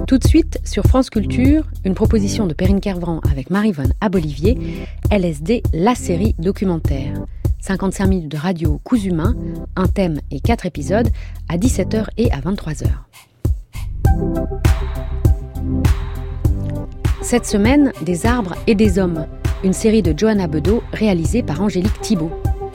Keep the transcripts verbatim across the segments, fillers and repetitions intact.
Tout de suite, sur France Culture, une proposition de Perrine Kervran avec Maryvonne Abolivier, L S D, la série documentaire. cinquante-cinq minutes de radio cousu main, un thème et quatre épisodes, à dix-sept heures et à vingt-trois heures. Cette semaine, Des arbres et des hommes, une série de Johanna Bedeau réalisée par Angélique Thibault.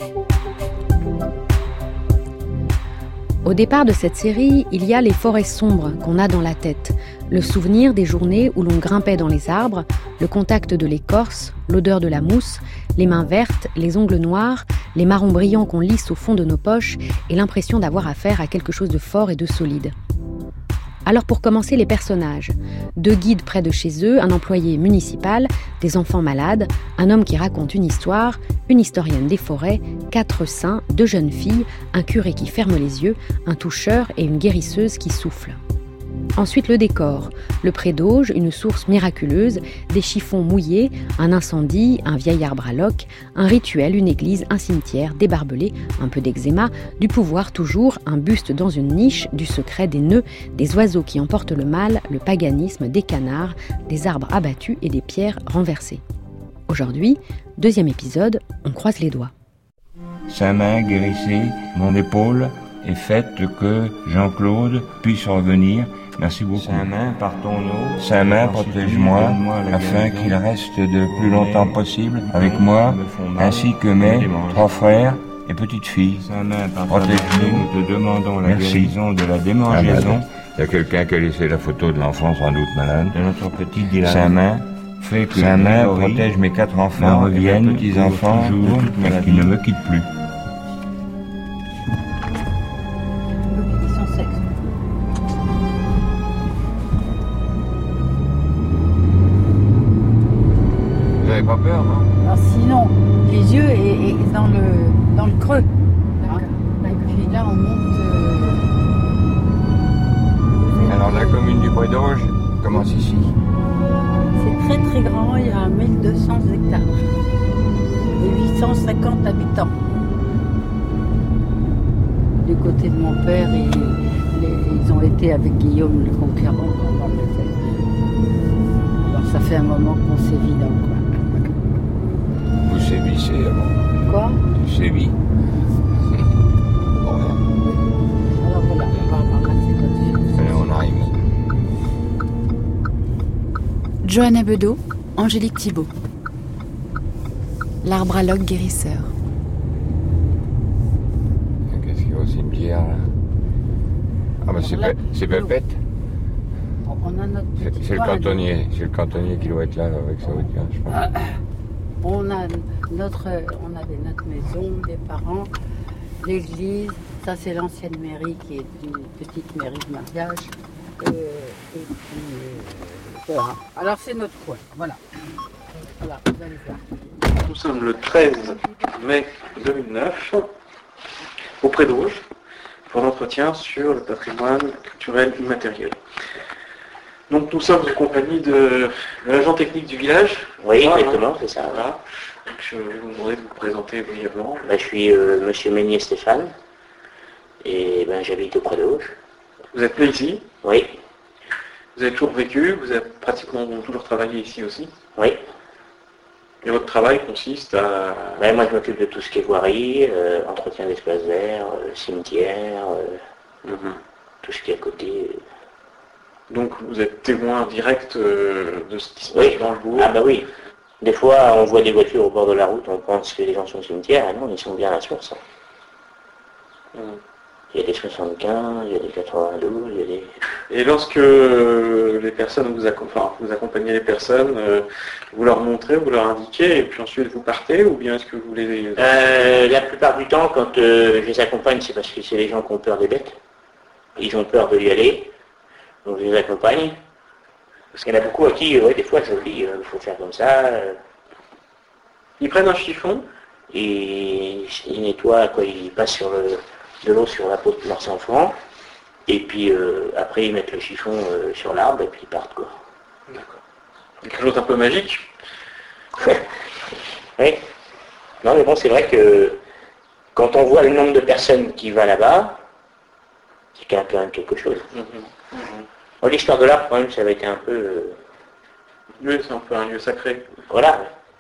Au départ de cette série, il y a les forêts sombres qu'on a dans la tête, le souvenir des journées où l'on grimpait dans les arbres, le contact de l'écorce, l'odeur de la mousse, les mains vertes, les ongles noirs, les marrons brillants qu'on lisse au fond de nos poches et l'impression d'avoir affaire à quelque chose de fort et de solide. Alors pour commencer, les personnages. Deux guides près de chez eux, un employé municipal, des enfants malades, un homme qui raconte une histoire, une historienne des forêts, quatre saints, deux jeunes filles, un curé qui ferme les yeux, un toucheur et une guérisseuse qui souffle. Ensuite le décor, le pré d'Auge, une source miraculeuse, des chiffons mouillés, un incendie, un vieil arbre à loques, un rituel, une église, un cimetière, des barbelés, un peu d'eczéma, du pouvoir toujours, un buste dans une niche, du secret, des nœuds, des oiseaux qui emportent le mal, le paganisme, des canards, des arbres abattus et des pierres renversées. Aujourd'hui, deuxième épisode, on croise les doigts. Sa main guérissez mon épaule et faites que Jean-Claude puisse revenir. Merci beaucoup. Saint-Main, par ton eau. Saint-Main, protège-moi, afin qu'il reste le plus longtemps possible avec moi, ainsi que mes trois frères et petites filles. Saint-Main, protège-nous. Nous te demandons la guérison de la démangeaison. Il y a quelqu'un qui a laissé la photo de l'enfant sans doute malade. De notre petit Dylan. Saint-Main, fais que Saint-Main protège mes quatre enfants, reviennent, petits-enfants, toujours, et qu'ils ne me quittent plus. Pas peur, non? Alors sinon, les yeux et, et dans le dans le creux. Hein. Et puis là, on monte. Euh... Alors la commune du Pré d'Auge commence ici. C'est très très grand. Il y a mille deux cents hectares et huit cent cinquante habitants. Du côté de mon père, et les, ils ont été avec Guillaume le Conquérant pendant le fait. Alors ça fait un moment qu'on sévit dans le coin. Vous sévissez avant. Quoi? Tu sévis. Bon, rien. Alors voilà, on va ramasser notre fille. Allez, on arrive. Johanna Bedeau, Angélique Thibault. L'arbre à loques guérisseur. Qu'est-ce qu'il y a au cimetière là? Ah bah c'est, là, pe- c'est Pépette. On a notre C'est, petit c'est le coin, cantonnier. C'est le cantonnier qui doit être là avec sa voiture, je pense. On a notre, on avait notre maison, des parents, l'église. Ça, c'est l'ancienne mairie qui est une petite mairie de mariage. Euh, et puis, euh, voilà. Alors, c'est notre coin. Voilà. Voilà, vous allez voir. Nous sommes le treize mai deux mille neuf, au Pré d'Auge, pour l'entretien sur le patrimoine culturel immatériel. Donc nous sommes en compagnie de l'agent technique du village. Oui, voilà, exactement, hein. c'est ça. Voilà. Donc, je vais vous demander de vous présenter brièvement. Ben, je suis euh, monsieur Meunier Stéphane, et ben, j'habite au Pré d'Auge. Vous êtes né ici, Oui, vous avez toujours vécu, vous avez pratiquement toujours travaillé ici aussi. oui. Et votre travail consiste à... Ben, moi, je m'occupe de tout ce qui est voirie, euh, entretien d'espaces verts, euh, cimetière, euh, Mhm. tout ce qui est à côté. euh. Donc vous êtes témoin direct euh, de ce qui se passe Oui. dans le bourg. Ah bah oui. Des fois, on voit des voitures au bord de la route, on pense que les gens sont au cimetière, et non, ils sont bien à la source. Mhm. Il y a des soixante-quinze, il y a des quatre-vingt-douze, il y a des... Et lorsque euh, les personnes vous, accom- enfin, vous accompagnez les personnes, euh, vous leur montrez, vous leur indiquez, et puis ensuite vous partez, ou bien est-ce que vous les... Euh, la plupart du temps, quand euh, je les accompagne, c'est parce que c'est les gens qui ont peur des bêtes. Ils ont peur de y aller, donc je les accompagne. Parce qu'il y en a beaucoup à qui, euh, ouais, des fois, je dis, il faut faire comme ça. Euh, Ils prennent un chiffon, et ils nettoient, quoi, ils passent sur le, de l'eau sur la peau de leurs enfants, et puis euh, après ils mettent le chiffon euh, sur l'arbre, et puis ils partent, quoi. D'accord. Quelque chose d'un peu magique. Oui. Non, mais bon, c'est vrai que quand on voit le nombre de personnes qui va là-bas, c'est quand même quelque chose. Mmh, mmh. Bon, l'histoire de l'arbre, quand même, ça avait été un peu... Euh... Oui, c'est un peu un lieu sacré. Voilà.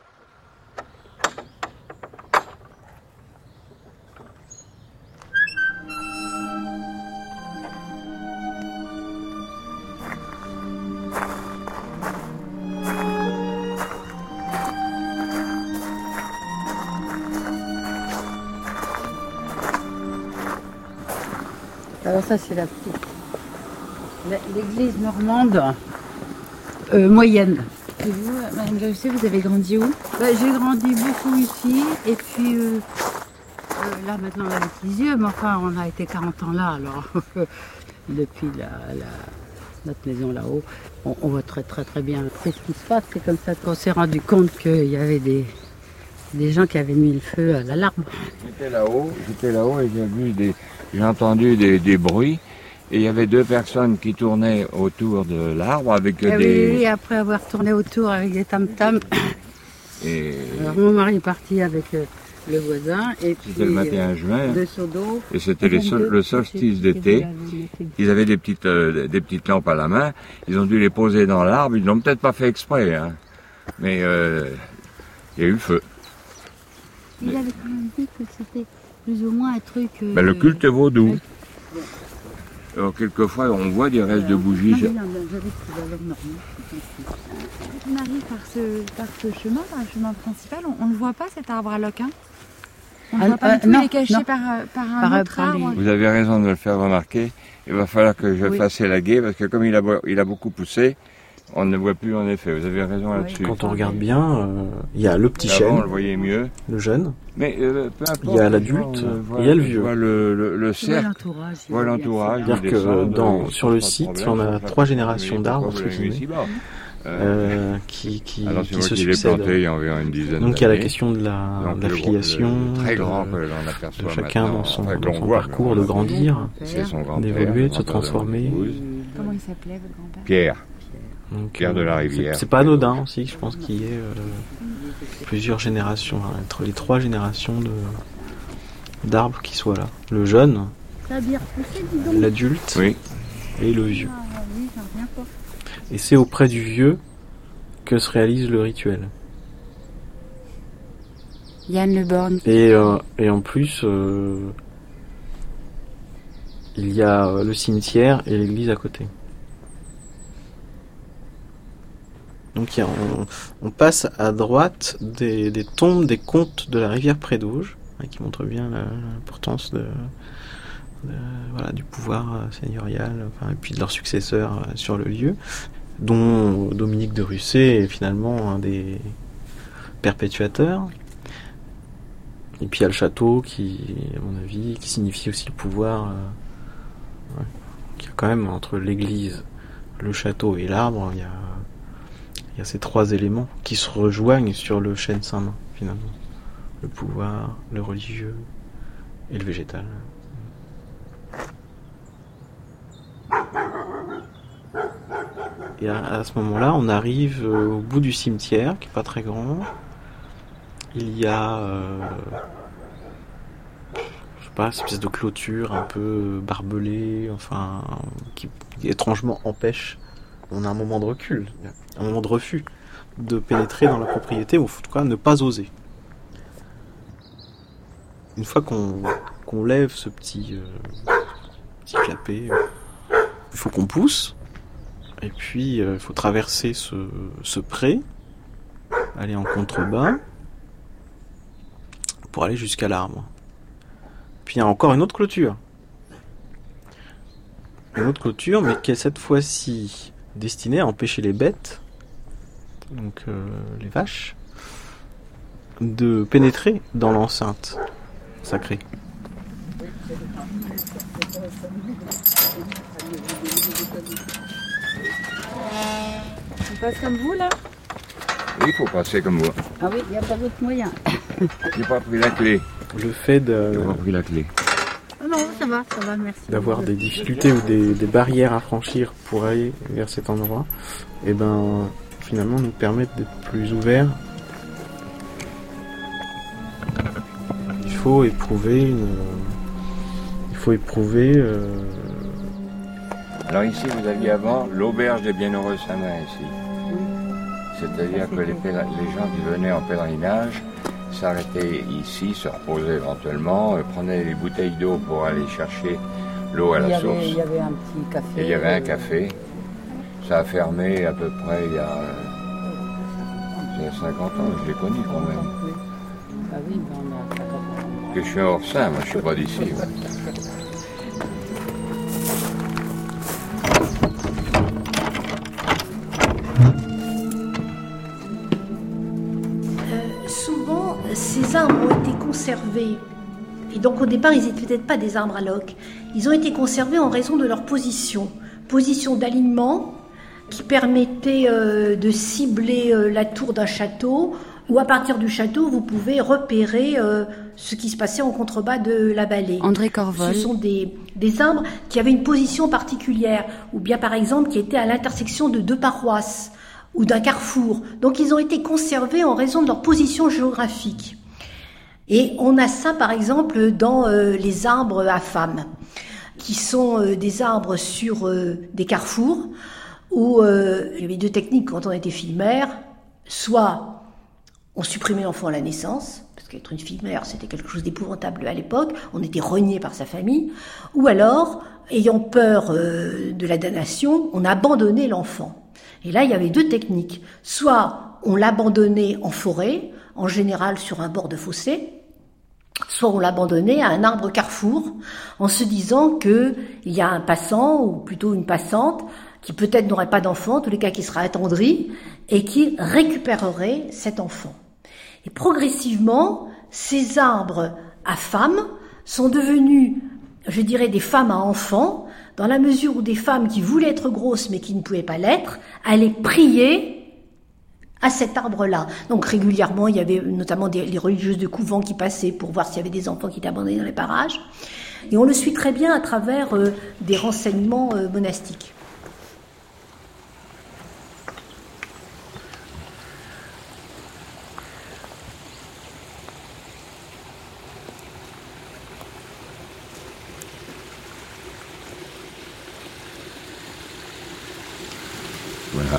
Alors ça c'est la petite, l'église normande euh, moyenne. Et vous, Madame Gausset, vous avez grandi où? Bah, j'ai grandi beaucoup ici et puis euh, euh, là maintenant avec les yeux, mais enfin on a été quarante ans là alors depuis la, la, notre maison là-haut, on, on voit très très très bien ce qui se passe. C'est comme ça qu'on s'est rendu compte qu'il y avait des, des gens qui avaient mis le feu à l'alarme. J'étais là-haut, j'étais là-haut et j'ai vu des... J'ai entendu des, des bruits et il y avait deux personnes qui tournaient autour de l'arbre avec et des... Oui, oui, après avoir tourné autour avec des tam-tams. Et... Alors mon mari est parti avec euh, le voisin et puis c'était le vingt et un juin euh, deux seaux d'eau. Et c'était les sol, le solstice d'été. Ils avaient des petites, euh, des petites lampes à la main. Ils ont dû les poser dans l'arbre. Ils l'ont peut-être pas fait exprès, hein. Mais euh, il y a eu le feu. Il avait quand même dit que c'était plus ou moins un truc... Euh... Ben, le culte vaudou. Alors, quelquefois, on voit des restes de bougies. On arrive par ce, par ce chemin, par le chemin principal, on ne le voit pas cet arbre à loques, hein? On ne ah, voit pas euh, du tout, non, il est caché non. par, par un Par, autre par arbre. les... Vous avez raison de le faire remarquer. Il va falloir que je oui. fasse élaguer parce que comme il a, il a beaucoup poussé, on ne voit plus en effet. Vous avez raison là-dessus. Quand on regarde bien, euh, il y a le petit Avant, chêne, on le voyait mieux. le jeune, Mais euh, peu importe, il y a l'adulte et il y a le vieux. Voit le, le, le cercle, l'entourage. voit l'entourage. C'est-à-dire que dans, sur le site, on a trois générations d'arbres euh, qui, qui, Alors, qui moi se qui l'ai succèdent. planté il y a environ une dizaine Donc il y a la d'années. question de la, Donc, de la le- filiation, le- le très grand de, que l'on aperçoit de chacun maintenant, dans son, enfin, que dans l'on son voit, parcours, que de l'on- grandir, C'est son grand-père, d'évoluer, le de se grand-père transformer. mon épouse. Comment il s'appelait, votre grand-père? Pierre, Donc, Pierre de la euh, Rivière. c'est- C'est pas anodin aussi, je pense qu'il y ait euh, plusieurs générations, hein, entre les trois générations de d'arbres qui soient là. Le jeune, Ça a bien repoussé, dis donc. l'adulte Oui, et le vieux. Ah oui, j'en reviens pas. Et c'est auprès du vieux que se réalise le rituel. Yann Le Borgne. Et, euh, et en plus, euh, il y a euh, le cimetière et l'église à côté. Donc il y a- on, on passe à droite des, des tombes des comtes de la rivière Prédauge, hein, qui montrent bien la- l'importance de, de- voilà, du pouvoir euh, seigneurial, enfin, et puis de leurs successeurs euh, sur le lieu, dont Dominique de Russet est finalement un des perpétuateurs. Et puis il y a le château qui, à mon avis, qui signifie aussi le pouvoir. Euh, ouais, qu'il y a quand même entre l'église, le château et l'arbre, il y a, il y a ces trois éléments qui se rejoignent sur le chêne Saint-Main, finalement. Le pouvoir, le religieux et le végétal. Et à, à ce moment-là, on arrive euh, au bout du cimetière, qui est pas très grand. Il y a, euh, je sais pas, cette espèce de clôture un peu barbelée, enfin, qui, qui étrangement empêche. On a un moment de recul, un moment de refus de pénétrer dans la propriété, ou en tout cas ne pas oser. Une fois qu'on qu'on lève ce petit, euh, petit clapet, euh, il faut qu'on pousse, et puis euh, il faut traverser ce, ce pré, aller en contrebas, pour aller jusqu'à l'arbre. Puis il y a encore une autre clôture. Une autre clôture, mais qui est cette fois-ci destinée à empêcher les bêtes, donc euh, les vaches, de pénétrer dans l'enceinte sacrée. On passe comme vous, là? Oui, il faut passer comme moi. Ah oui, il n'y a pas d'autre moyen. J'ai pas pris la clé. Le fait de, J'ai pas pris la clé. Ah non, ça va, ça va, merci. d'avoir des difficultés ou des, des barrières à franchir pour aller vers cet endroit, et ben finalement nous permettent d'être plus ouverts. Il faut éprouver une, il faut éprouver euh, Alors ici, vous aviez avant l'auberge des Bienheureux Saint-Main ici. C'est-à-dire que les, pél- les gens qui venaient en pèlerinage s'arrêtaient ici, se reposaient éventuellement, euh, prenaient les bouteilles d'eau pour aller chercher l'eau à Il y la avait- source. Il y avait un petit café. Et il y avait un café. Ça a fermé à peu près il y a, il y a cinquante ans, je l'ai connu quand même. Ah oui, mais on a cinquante ans. Que je suis un hors-saint, moi je suis pas d'ici. moi. Souvent, ces arbres ont été conservés. Et donc au départ, ils n'étaient peut-être pas des arbres à loques. Ils ont été conservés en raison de leur position. Position d'alignement qui permettait euh, de cibler euh, la tour d'un château, ou à partir du château, vous pouvez repérer euh, ce qui se passait en contrebas de la vallée. André Corvol. Ce sont des, des arbres qui avaient une position particulière, ou bien par exemple qui étaient à l'intersection de deux paroisses, ou d'un carrefour. Donc ils ont été conservés en raison de leur position géographique. Et on a ça par exemple dans euh, les arbres à femmes, qui sont euh, des arbres sur euh, des carrefours, où euh, il y avait deux techniques quand on était fille-mère. Soit on supprimait l'enfant à la naissance, parce qu'être une fille-mère c'était quelque chose d'épouvantable à l'époque, on était renié par sa famille, ou alors, ayant peur euh, de la damnation, on abandonnait l'enfant. Et là, il y avait deux techniques. Soit on l'abandonnait en forêt, en général sur un bord de fossé, soit on l'abandonnait à un arbre carrefour, en se disant qu'il y a un passant, ou plutôt une passante, qui peut-être n'aurait pas d'enfant, en tous les cas qui sera attendri, et qui récupérerait cet enfant. Et progressivement, ces arbres à femmes sont devenus, je dirais, des femmes à enfants, dans la mesure où des femmes qui voulaient être grosses mais qui ne pouvaient pas l'être, allaient prier à cet arbre-là. Donc régulièrement, il y avait notamment des, les religieuses de couvent qui passaient pour voir s'il y avait des enfants qui étaient abandonnés dans les parages. Et on le suit très bien à travers euh, des renseignements euh, monastiques. Voilà.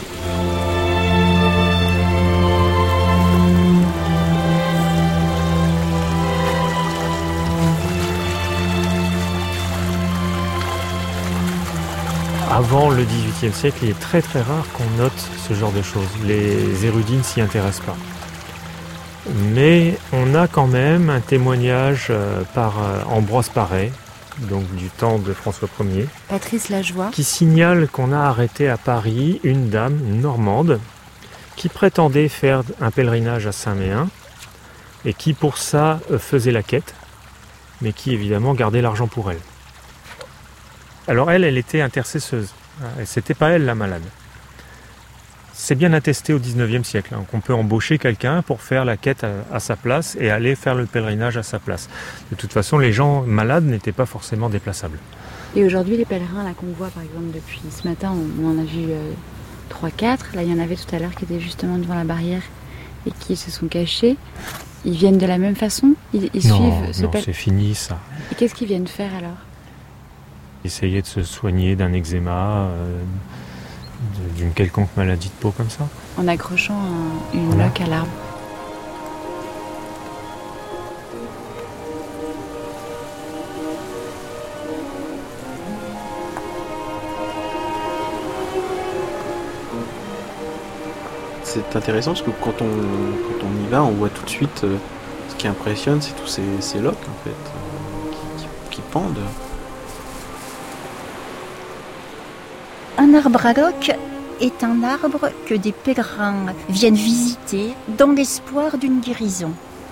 Avant le dix-huitième siècle, il est très très rare qu'on note ce genre de choses. Les érudits ne s'y intéressent pas. Mais on a quand même un témoignage par Ambroise Paré, donc du temps de François Ier, Patrice Lajoie, qui signale qu'on a arrêté à Paris une dame normande qui prétendait faire un pèlerinage à Saint-Méen et qui pour ça faisait la quête, mais qui évidemment gardait l'argent pour elle. Alors elle, elle était intercesseuse, c'était pas elle la malade. C'est bien attesté au dix-neuvième siècle, hein, qu'on peut embaucher quelqu'un pour faire la quête à, à sa place et aller faire le pèlerinage à sa place. De toute façon, les gens malades n'étaient pas forcément déplaçables. Et aujourd'hui, les pèlerins là, qu'on voit, par exemple, depuis ce matin, on, on en a vu euh, trois quatre. Là, il y en avait tout à l'heure qui étaient justement devant la barrière et qui se sont cachés. Ils viennent de la même façon? Ils, ils non, suivent ce non, pèl- c'est fini ça. Et qu'est-ce qu'ils viennent faire alors? Essayer de se soigner d'un eczéma, euh, d'une quelconque maladie de peau comme ça. En accrochant un, une Voilà. loque à l'arbre. C'est intéressant parce que quand on, quand on y va, on voit tout de suite, euh, ce qui impressionne, c'est tous ces, ces loques en fait, euh, qui, qui, qui pendent. Un arbre à loques est un arbre que des pèlerins viennent visiter dans l'espoir d'une guérison.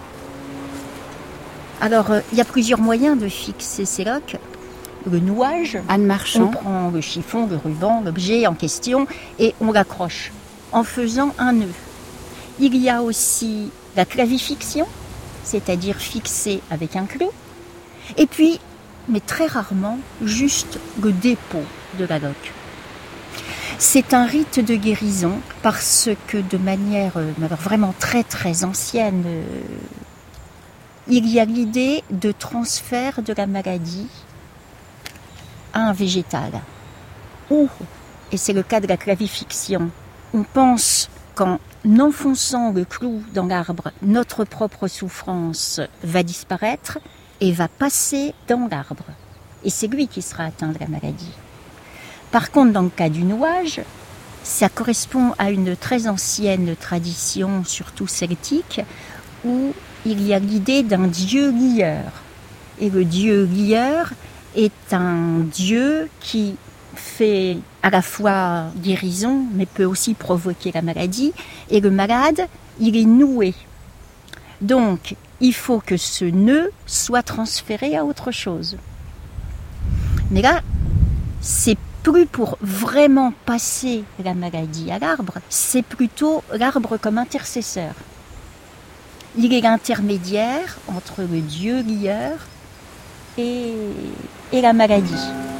Alors, euh, il y a plusieurs moyens de fixer ces loques. Le nouage, Anne on Marchand, prend le chiffon, le ruban, l'objet en question et on l'accroche en faisant un nœud. Il y a aussi la clavifixion, c'est-à-dire fixer avec un clou. Et puis, mais très rarement, juste le dépôt de la loque. C'est un rite de guérison parce que de manière euh, alors vraiment très très ancienne, euh, il y a l'idée de transfert de la maladie à un végétal. où, et c'est le cas de la clavifixion, on pense qu'en enfonçant le clou dans l'arbre, notre propre souffrance va disparaître et va passer dans l'arbre. Et c'est lui qui sera atteint de la maladie. Par contre, dans le cas du nouage, ça correspond à une très ancienne tradition, surtout celtique, où il y a l'idée d'un dieu lieur. Et le dieu lieur est un dieu qui fait à la fois guérison, mais peut aussi provoquer la maladie. Et le malade, il est noué. Donc, il faut que ce nœud soit transféré à autre chose. Mais là, c'est plus pour vraiment passer la maladie à l'arbre, c'est plutôt l'arbre comme intercesseur. Il est l'intermédiaire entre le dieu lieur et, et la maladie.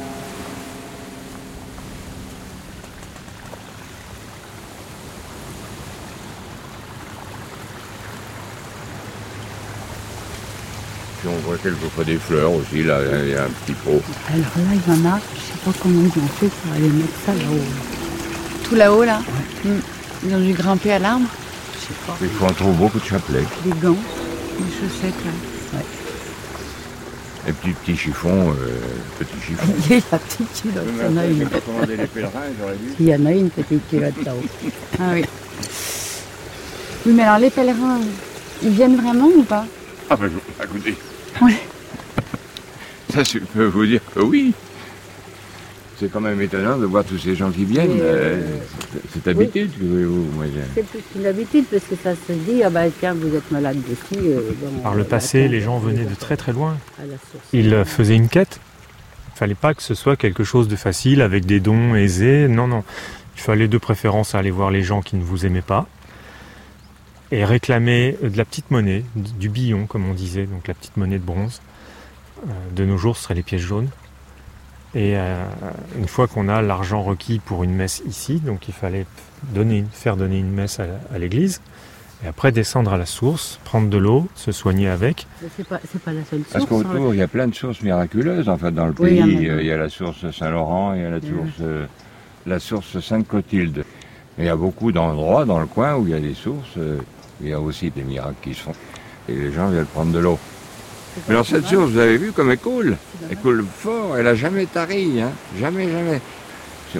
Puis on voit quelquefois des fleurs aussi, là, il y a un petit pot. Alors là, il y en a, je sais pas comment ils ont fait pour aller mettre ça là-haut. Tout là-haut, là, Ouais. mmh. Ils ont dû grimper à l'arbre. Je sais pas. Il faut en trouver beaucoup de chapelets. Des gants. Les chaussettes, là. Ouais. Et petits petits chiffons, euh, petits chiffons. Il y a la petite culotte, il y en a une. pas commandé les pèlerins, j'aurais dû. Il y en a une petite culotte là-haut. Ah oui. Oui, mais alors les pèlerins, ils viennent vraiment ou pas? Ah ben, écoutez. Oui. Ça, je peux vous dire que oui. C'est quand même étonnant de voir tous ces gens qui viennent. Et euh, euh, c'est habitude, oui. vous moi, C'est plus une habitude parce que ça se dit, ah bah tiens, vous êtes malade dessus. Euh, bon, Par le euh, passé, attends, les gens venaient de très très loin. à la source. Ils faisaient une quête. Il fallait pas que ce soit quelque chose de facile avec des dons aisés. Non, non. Il fallait de préférence aller voir les gens qui ne vous aimaient pas et réclamer de la petite monnaie, du billon comme on disait, donc la petite monnaie de bronze. De nos jours, ce seraient les pièces jaunes. Et euh, une fois qu'on a l'argent requis pour une messe ici, donc il fallait donner, faire donner une messe à, à l'église, et après descendre à la source, prendre de l'eau, se soigner avec. Mais c'est pas, c'est pas la seule source. Parce qu'autour, hein. il y a plein de sources miraculeuses en fait dans le Oui, pays. il y en a. Il y a la source Saint-Laurent, il y a la source, euh, la source Sainte-Clotilde. Et il y a beaucoup d'endroits dans le coin où il y a des sources. euh, il y a aussi des miracles qui se font. Et les gens viennent prendre de l'eau. Mais alors cette source, vous avez vu comme elle coule. Elle coule fort, elle n'a jamais tari, hein. Jamais, jamais. C'est-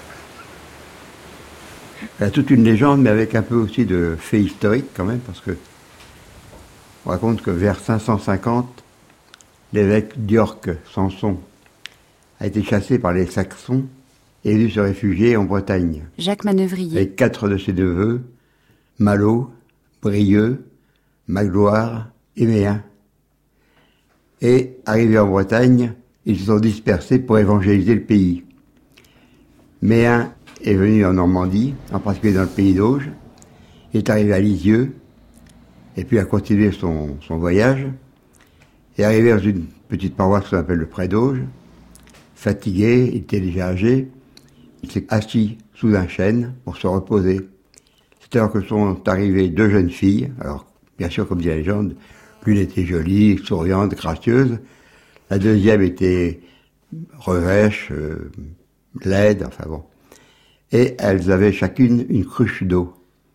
Il y a toute une légende, mais avec un peu aussi de fait historique quand même, parce que on raconte que vers cinq cent cinquante, l'évêque d'York, Samson, a été chassé par les Saxons et est venu se réfugier en Bretagne, Jacques Manœuvrier. avec quatre de ses neveux, Malo, Brieux, Magloire et Méen. Et, arrivés en Bretagne, ils se sont dispersés pour évangéliser le pays. Méen est venu en Normandie, en particulier dans le pays d'Auge, il est arrivé à Lisieux, et puis a continué son, son voyage, et arrivé dans une petite paroisse qu'on appelle le Pré d'Auge, fatigué, il était déjà âgé, il s'est assis sous un chêne pour se reposer. C'est alors que sont arrivées deux jeunes filles, alors bien sûr comme dit la légende, l'une était jolie, souriante, gracieuse, la deuxième était revêche, euh, laide, enfin bon. Et elles avaient chacune une cruche d'eau.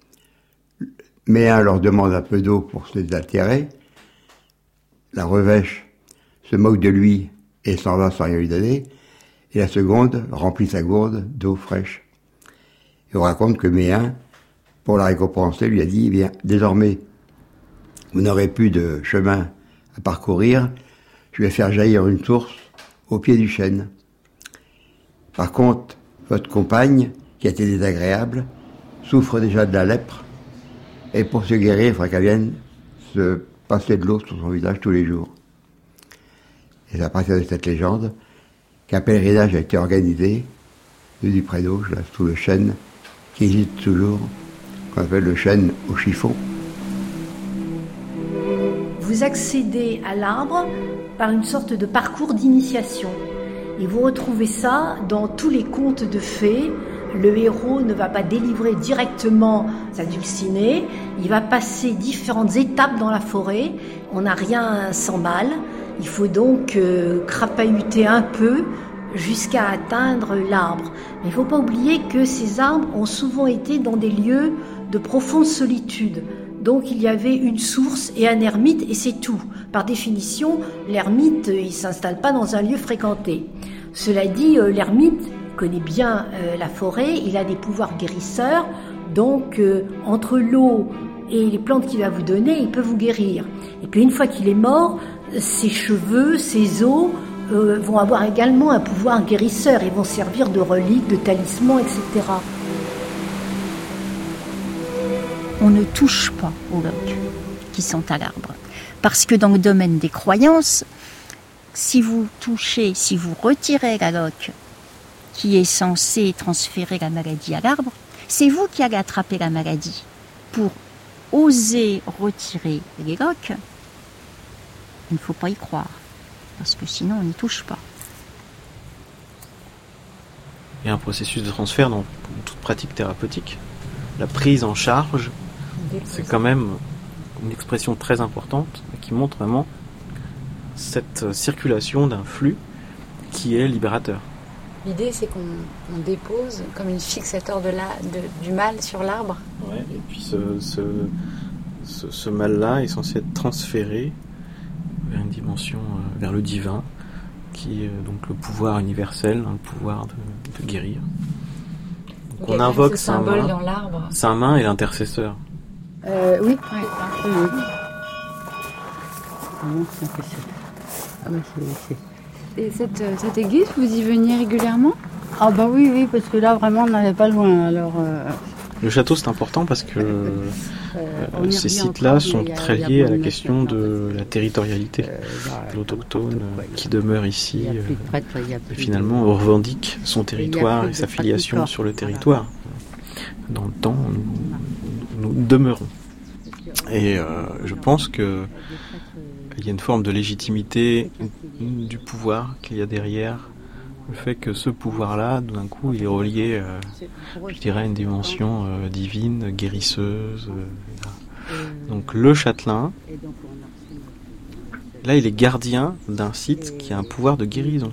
Méen leur demande un peu d'eau pour se désaltérer. La revêche se moque de lui et s'en va sans rien lui donner. Et la seconde remplit sa gourde d'eau fraîche. Et on raconte que Méen, pour la récompenser, lui a dit, eh bien, désormais, vous n'aurez plus de chemin à parcourir, je vais faire jaillir une source au pied du chêne. Par contre, votre compagne, qui a été désagréable, souffre déjà de la lèpre, et pour se guérir, il faudra qu'elle vienne se passer de l'eau sur son visage tous les jours. Et c'est à partir de cette légende qu'un pèlerinage a été organisé du Pré d'Auge, là, sous le chêne, qui existe toujours, qu'on appelle le chêne au chiffon. Vous accédez à l'arbre par une sorte de parcours d'initiation. Et vous retrouvez ça dans tous les contes de fées. Le héros ne va pas délivrer directement sa dulcinée, il va passer différentes étapes dans la forêt. On n'a rien sans mal. Il faut donc euh, crapahuter un peu jusqu'à atteindre l'arbre. Mais il ne faut pas oublier que ces arbres ont souvent été dans des lieux de profonde solitude. Donc il y avait une source et un ermite et c'est tout. Par définition, l'ermite, il ne s'installe pas dans un lieu fréquenté. Cela dit, l'ermite connaît bien la forêt, il a des pouvoirs guérisseurs, donc euh, entre l'eau et les plantes qu'il va vous donner, il peut vous guérir. Et puis une fois qu'il est mort, ses cheveux, ses os euh, vont avoir également un pouvoir guérisseur et vont servir de reliques, de talismans, et cetera. On ne touche pas aux loques qui sont à l'arbre. Parce que dans le domaine des croyances, si vous touchez, si vous retirez la loque qui est censée transférer la maladie à l'arbre, c'est vous qui allez attraper la maladie. Pour oser retirer les loques, il ne faut pas y croire, parce que sinon on n'y touche pas. Il y a un processus de transfert dans toute pratique thérapeutique. La prise en charge, c'est quand même une expression très importante qui montre vraiment cette circulation d'un flux qui est libérateur. L'idée, c'est qu'on on dépose comme une fixateur de la, de, du mal sur l'arbre. Ouais, et puis ce, ce, ce, ce mal-là est censé être transféré vers une dimension, euh, vers le divin, qui est donc le pouvoir universel, hein, le pouvoir de, de guérir. Donc, donc on invoque Saint-Main. Saint-Main est l'intercesseur. Euh, oui, oui. oui, oui. Ah, bah, c'est, c'est... Et cette, cette église, vous y veniez régulièrement ? Ah bah oui, oui, parce que là, vraiment, on n'allait pas loin. Alors, euh... Le château, c'est important parce que euh, euh, ces sites-là sont a, très liés à la question de la territorialité euh, bah, de l'autochtone euh, qui demeure ici euh, prêtre, et finalement de... revendique son territoire et sa filiation sur le territoire. Dans le temps, nous, nous demeurons. Et euh, je pense que il y a une forme de légitimité du pouvoir qu'il y a derrière le fait que ce pouvoir-là, d'un coup, il est relié, euh, je dirais, à une dimension euh, divine, guérisseuse. Euh, donc le châtelain, là, il est gardien d'un site qui a un pouvoir de guérison.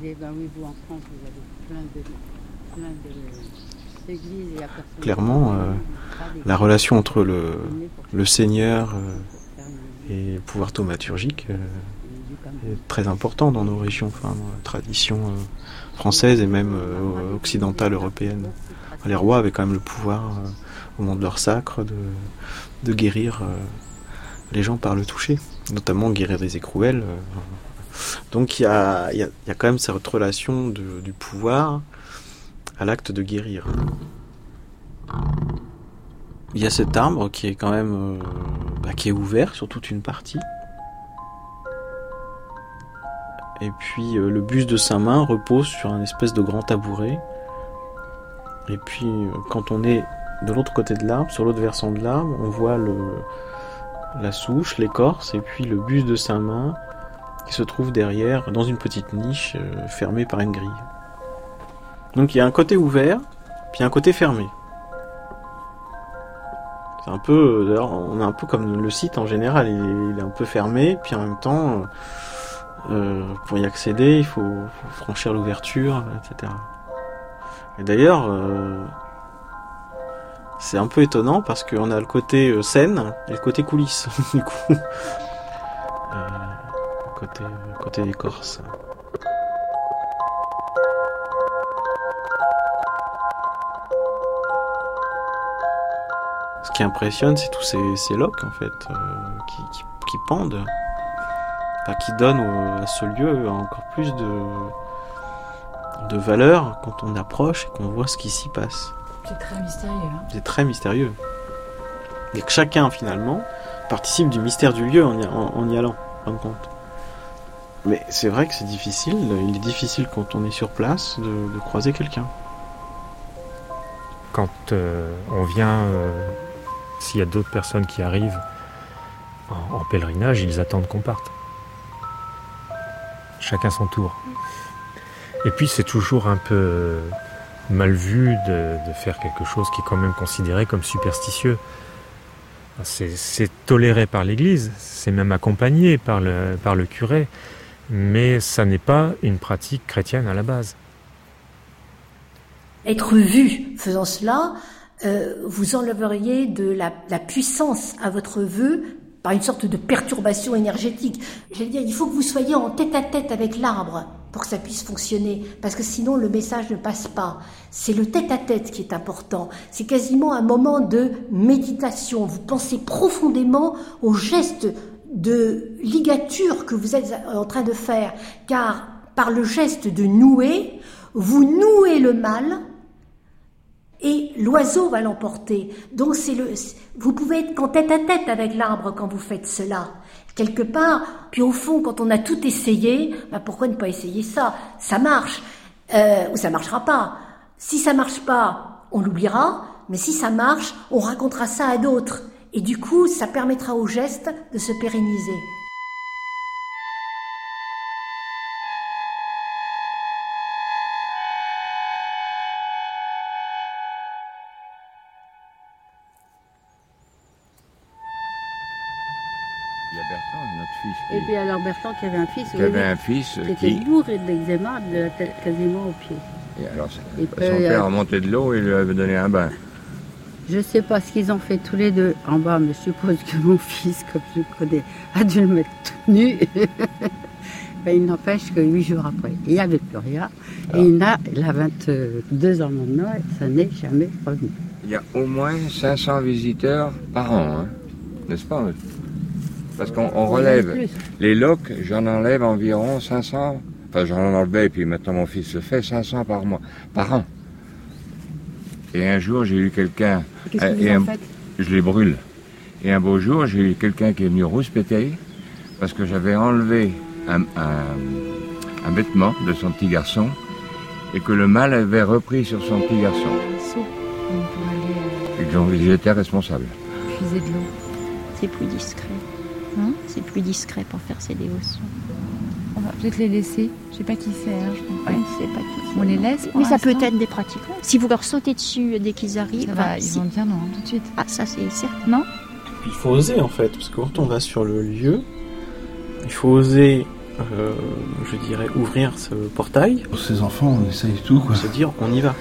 Clairement, euh, la relation entre le, le Seigneur euh, et le pouvoir thaumaturgique euh, est très important dans nos régions, enfin, dans la tradition euh, française et même euh, occidentale, européenne. Enfin, les rois avaient quand même le pouvoir, euh, au moment de leur sacre, de, de guérir euh, les gens par le toucher, notamment guérir des écrouelles. Euh. Donc il y a, y, a, y a quand même cette relation de, du pouvoir à l'acte de guérir. Il y a cet arbre qui est quand même euh, bah, qui est ouvert sur toute une partie. Et puis euh, le buste de Saint-Main repose sur un espèce de grand tabouret. Et puis euh, quand on est de l'autre côté de l'arbre, sur l'autre versant de l'arbre, on voit le, la souche, l'écorce, et puis le buste de Saint-Main qui se trouve derrière, dans une petite niche euh, fermée par une grille. Donc il y a un côté ouvert, puis un côté fermé. C'est un peu, d'ailleurs, on est un peu comme le site en général, il est, il est un peu fermé, puis en même temps, euh, pour y accéder, il faut, faut franchir l'ouverture, et cetera. Et d'ailleurs, euh, c'est un peu étonnant parce qu'on a le côté euh, scène et le côté coulisses, du coup. Euh, le côté, le côté écorce. Ce qui impressionne, c'est tous ces, ces loques, en fait, euh, qui, qui, qui pendent, enfin, qui donnent au, à ce lieu encore plus de, de valeur quand on approche et qu'on voit ce qui s'y passe. C'est très mystérieux. Hein. C'est très mystérieux. Et que chacun, finalement, participe du mystère du lieu en y, en, en y allant, en fin de compte. Mais c'est vrai que c'est difficile, il est difficile quand on est sur place de, de croiser quelqu'un. Quand euh, on vient... Euh... S'il y a d'autres personnes qui arrivent en, en pèlerinage, ils attendent qu'on parte. Chacun son tour. Et puis c'est toujours un peu mal vu de, de faire quelque chose qui est quand même considéré comme superstitieux. C'est, c'est toléré par l'Église, c'est même accompagné par le, par le curé, mais ça n'est pas une pratique chrétienne à la base. être vu faisant cela, euh, vous enlèveriez de la, la puissance à votre vœu par une sorte de perturbation énergétique. Je veux dire, il faut que vous soyez en tête-à-tête avec l'arbre pour que ça puisse fonctionner, parce que sinon le message ne passe pas. C'est le tête-à-tête qui est important. C'est quasiment un moment de méditation. Vous pensez profondément au geste de ligature que vous êtes en train de faire, car par le geste de nouer, vous nouez le mal et l'oiseau va l'emporter. Donc c'est le, vous pouvez être qu'en tête-à-tête avec l'arbre quand vous faites cela. Quelque part, puis au fond, quand on a tout essayé, bah pourquoi ne pas essayer ça? Ça marche, euh, ou ça marchera pas. Si ça marche pas, on l'oubliera, mais si ça marche, on racontera ça à d'autres. Et du coup, ça permettra au geste de se pérenniser. Il y a Bertrand, notre fils. Et puis alors Bertrand qui avait un fils, qui oui, avait oui, un fils qui qui... était lourd et de l'eczéma de la tête quasiment aux pieds. Et alors, Et son puis, père euh, remontait de l'eau et lui avait donné un bain. Je ne sais pas ce qu'ils ont fait tous les deux en bas, mais je suppose que mon fils, comme je le connais, a dû le mettre tout nu. Ben, il n'empêche que huit jours après, il n'y avait plus rien. Ah. Et il a, il a vingt-deux ans maintenant et ça n'est jamais revenu. Il y a au moins cinq cents visiteurs par an, hein, n'est-ce pas? Parce qu'on on relève les loques, j'en enlève environ cinq cents, enfin j'en enlevais et puis maintenant mon fils le fait, cinq cents par mois, par an. Et un jour j'ai eu quelqu'un, Qu'est-ce que euh, vous et en un- faites? je les brûle. Et un beau jour j'ai eu quelqu'un qui est venu rouspéter parce que j'avais enlevé un, un, un vêtement de son petit garçon et que le mâle avait repris sur son petit garçon. Saut. Donc, pour aller Et que j'en- j'étais responsable. euh, puiser de l'eau. C'est plus discret. Hein? C'est plus discret pour faire ses dévotions. On va peut-être les laisser. Je sais pas qui c'est, hein, je comprends. Ouais, c'est pas qui On les laisse pour Mais ça peut l'instant être des pratiquants. Si vous leur sautez dessus dès qu'ils arrivent, Ça va, bah, ils si- vont dire non tout de suite. Ah, ça c'est certain. Non? Il faut oser en fait, parce que quand on va sur le lieu, il faut oser, euh, je dirais, ouvrir ce portail. Pour ces enfants, on essaye tout, quoi. Se dire, on y va.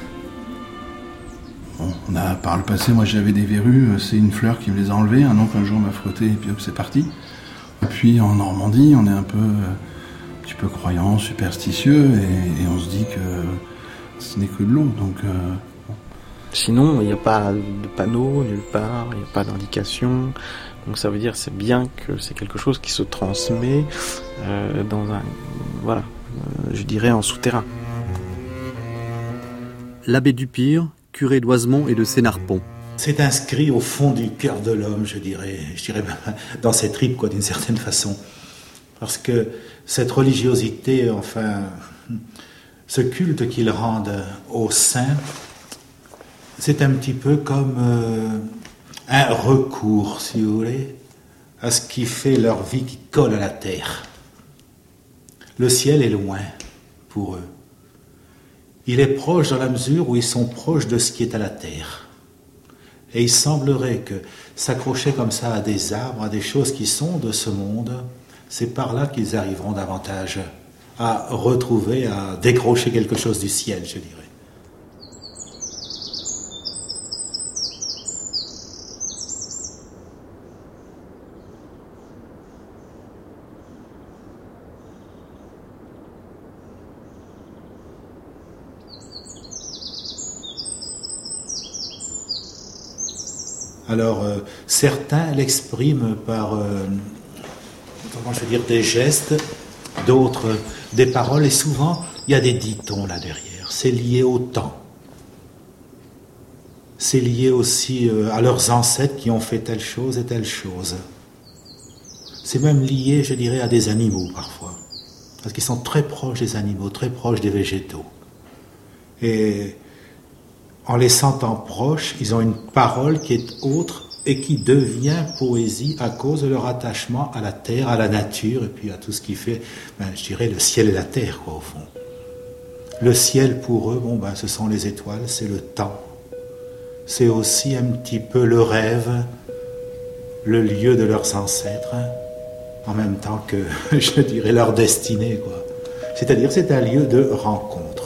Bon, on a, par le passé, moi j'avais des verrues, euh, c'est une fleur qui me les a enlevées. Un oncle un jour m'a frotté et puis hop, c'est parti. Et puis en Normandie, on est un peu, euh, un petit peu croyant, superstitieux, et, et on se dit que ce n'est que de l'eau. Donc, euh, Sinon, il n'y a pas de panneau nulle part, il n'y a pas d'indication. Donc ça veut dire c'est bien que c'est quelque chose qui se transmet euh, dans un, voilà, euh, je dirais en souterrain. L'abbé Dupire, curé d'Oisemont et de Sénarpont. C'est inscrit au fond du cœur de l'homme, je dirais, je dirais même dans ses tripes, quoi, d'une certaine façon. Parce que cette religiosité, enfin, ce culte qu'ils rendent aux saints, c'est un petit peu comme euh, un recours, si vous voulez, à ce qui fait leur vie qui colle à la terre. Le ciel est loin pour eux. Il est proche dans la mesure où ils sont proches de ce qui est à la terre. Et il semblerait que s'accrocher comme ça à des arbres, à des choses qui sont de ce monde, c'est par là qu'ils arriveront davantage à retrouver, à décrocher quelque chose du ciel, je dirais. Alors, euh, certains l'expriment par, euh, comment je veux dire, des gestes, d'autres euh, des paroles, et souvent, il y a des dictons là derrière. C'est lié au temps. C'est lié aussi euh, à leurs ancêtres qui ont fait telle chose et telle chose. C'est même lié, je dirais, à des animaux parfois. Parce qu'ils sont très proches des animaux, très proches des végétaux. Et en les sentant proches, ils ont une parole qui est autre et qui devient poésie à cause de leur attachement à la terre, à la nature, et puis à tout ce qui fait, ben, je dirais, le ciel et la terre, quoi, au fond. Le ciel, pour eux, bon, ben, ce sont les étoiles, c'est le temps. C'est aussi un petit peu le rêve, le lieu de leurs ancêtres, en même temps que, je dirais, leur destinée, quoi. C'est-à-dire, c'est un lieu de rencontre,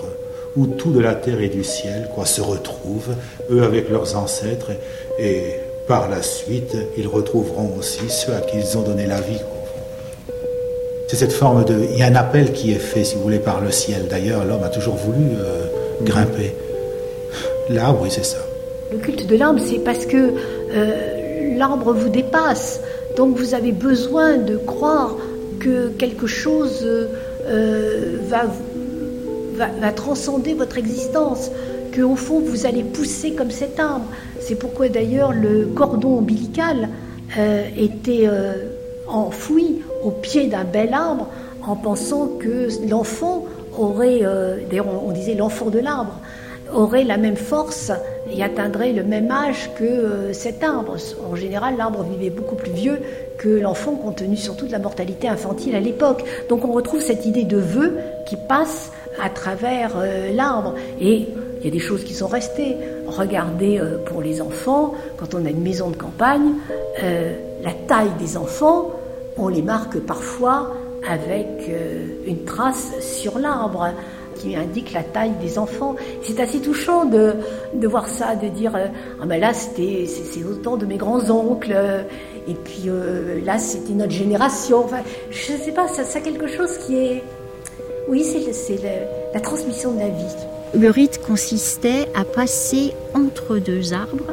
où tout de la terre et du ciel quoi, se retrouvent, eux avec leurs ancêtres, et, et par la suite, ils retrouveront aussi ceux à qui ils ont donné la vie. Quoi. C'est cette forme de... Il y a un appel qui est fait, si vous voulez, par le ciel. D'ailleurs, l'homme a toujours voulu euh, grimper. L'arbre, oui, c'est ça. Le culte de l'arbre, c'est parce que euh, l'arbre vous dépasse. Donc vous avez besoin de croire que quelque chose euh, va, va, va transcender votre existence, qu'au fond vous allez pousser comme cet arbre. C'est pourquoi d'ailleurs le cordon ombilical euh, était euh, enfoui au pied d'un bel arbre en pensant que l'enfant aurait, euh, d'ailleurs on, on disait l'enfant de l'arbre, aurait la même force et atteindrait le même âge que euh, cet arbre. En général, l'arbre vivait beaucoup plus vieux que l'enfant, compte tenu surtout de la mortalité infantile à l'époque. Donc on retrouve cette idée de vœu qui passe à travers euh, l'arbre. Et il y a des choses qui sont restées. Regardez euh, pour les enfants, quand on a une maison de campagne, euh, la taille des enfants, on les marque parfois avec euh, une trace sur l'arbre qui indique la taille des enfants. C'est assez touchant de, de voir ça, de dire euh, ah ben là c'était c'est, c'est autant de mes grands-oncles, euh, et puis euh, là c'était notre génération. Enfin, je ne sais pas, ça, ça a quelque chose qui est... Oui, c'est, c'est le, la transmission de la vie. Le rite consistait à passer entre deux arbres,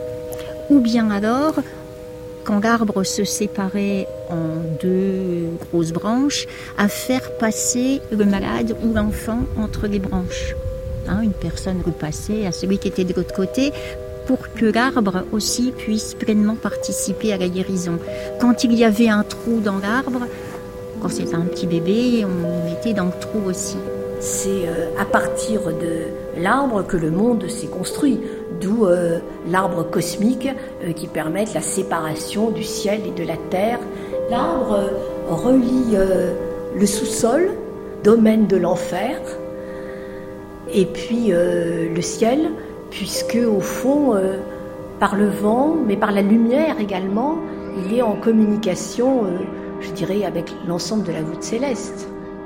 ou bien alors, quand l'arbre se séparait en deux grosses branches, à faire passer le malade ou l'enfant entre les branches. Hein, une personne repassait à celui qui était de l'autre côté pour que l'arbre aussi puisse pleinement participer à la guérison. Quand il y avait un trou dans l'arbre, quand c'était un petit bébé, on mettait dans le trou aussi. C'est euh, à partir de l'arbre que le monde s'est construit, d'où euh, l'arbre cosmique euh, qui permet la séparation du ciel et de la terre. L'arbre euh, relie euh, le sous-sol, domaine de l'enfer, et puis euh, le ciel, puisque au fond, euh, par le vent, mais par la lumière également, il est en communication, euh, je dirais, avec l'ensemble de la voûte céleste.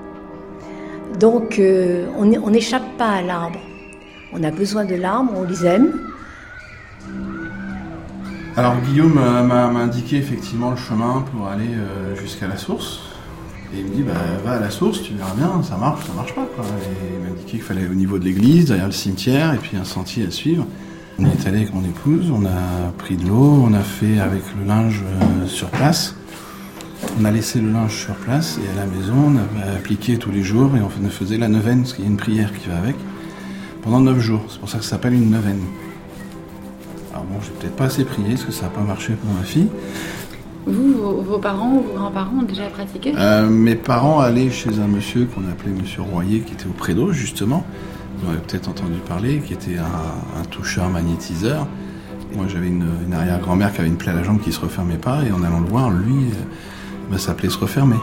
Donc, euh, on n'échappe pas à l'arbre. On a besoin de l'arbre, on les aime. Alors, Guillaume euh, m'a, m'a indiqué effectivement le chemin pour aller euh, jusqu'à la source. Et il me dit, bah, va à la source, tu verras bien, ça marche, ça marche pas, quoi. Et il m'a indiqué qu'il fallait au niveau de l'église, derrière le cimetière, et puis un sentier à suivre. On est allé avec mon épouse, on a pris de l'eau, on a fait avec le linge euh, sur place. On a laissé le linge sur place et à la maison, on a appliqué tous les jours et on faisait la neuvaine, parce qu'il y a une prière qui va avec, pendant neuf jours. C'est pour ça que ça s'appelle une neuvaine. Alors bon, j'ai peut-être pas assez prié, parce que ça n'a pas marché pour ma fille. Vous, vos, vos parents ou vos grands-parents ont déjà pratiqué ? euh, Mes parents allaient chez un monsieur qu'on appelait Monsieur Royer, qui était au Prédauge, justement. Vous avez peut-être entendu parler, qui était un, un toucheur magnétiseur. Et moi, j'avais une, une arrière-grand-mère qui avait une plaie à la jambe qui se refermait pas, et en allant le voir, lui... Ben, ça plaît se refermer.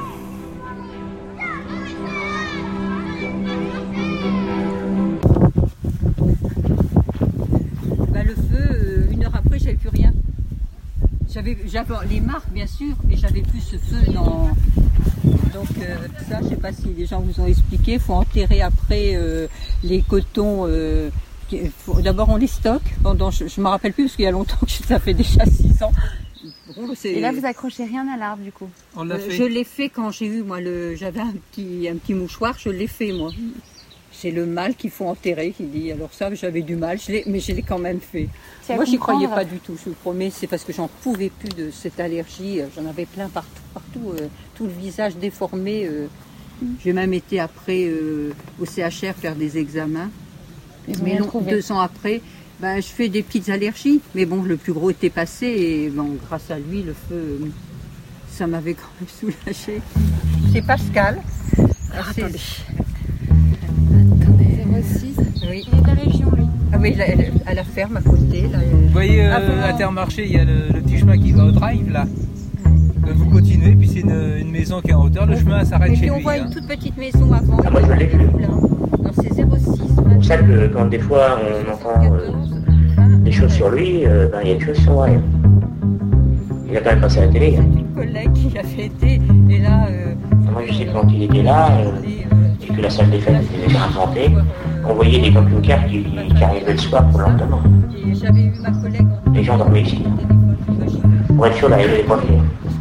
Ben, le feu, euh, une heure après, j'avais plus rien. J'avais, j'avais les marques, bien sûr, mais j'avais plus ce feu dans... Donc euh, ça, je ne sais pas si les gens vous ont expliqué, il faut enterrer après euh, les cotons. Euh, faut, d'abord, on les stocke. Pendant, je ne me rappelle plus, parce qu'il y a longtemps que ça fait déjà six ans. Bon, et là, vous accrochez rien à l'arbre, du coup. On l'a fait. Je l'ai fait quand j'ai eu, moi, le, j'avais un petit, un petit mouchoir, je l'ai fait, moi. C'est le mal qu'il faut enterrer, qui dit. Alors ça, j'avais du mal, je l'ai, mais je l'ai quand même fait. C'est moi, j'y croyais pas du tout, je vous promets. C'est parce que j'en pouvais plus de cette allergie. J'en avais plein partout, partout, euh, tout le visage déformé. Euh. Mm. J'ai même été après euh, au C H R faire des examens. Ils mais non, deux ans après. Ben, je fais des petites allergies, mais bon, le plus gros était passé et bon, grâce à lui, le feu, ça m'avait quand même soulagée. C'est Pascal. Alors, c'est... Attendez. Attendez, zéro six. Oui. Il est de la région, lui. Ah oui, là, à la ferme à côté. Là, vous voyez, euh, ah, à Terre-Marché, il y a le, le petit chemin qui va au drive, là. Ben, vous continuez, puis c'est une, une maison qui est en hauteur, le chemin s'arrête chez lui. Et puis on voit hein. une toute petite maison avant. Ah, moi je l'ai vu. Non, c'est zéro six. C'est pour ça que quand des fois on entend euh, des choses sur lui, euh, ben, il y a des choses qui sont vraies. Il a quand même passé à la télé. Hein. Une collègue qui a fait été, et là... Euh, moi je sais que quand il était là, euh, c'est que puis la salle des fêtes était déjà implantée. On voyait des camping-cars qui, qui arrivaient le soir pour le lendemain. Les gens dormaient ici. Pour être sûr d'arriver les premiers.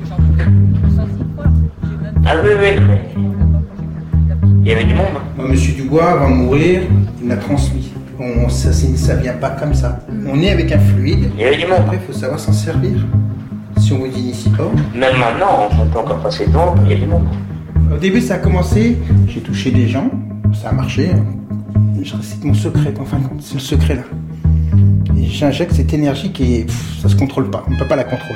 Ah oui, oui, mais... il y avait du monde. Moi, Monsieur Dubois, avant de mourir, il m'a transmis. On, ça, ça vient pas comme ça. On est avec un fluide. Il y avait du monde. Après, il faut savoir s'en servir. Si on vous initie pas. Même maintenant, on peut encore passer dedans, il y a du monde. Au début, ça a commencé, j'ai touché des gens, ça a marché. Je récite mon secret, en fin de compte, c'est le secret là. Et j'injecte cette énergie qui est, pff, ça se contrôle pas, on ne peut pas la contrôler.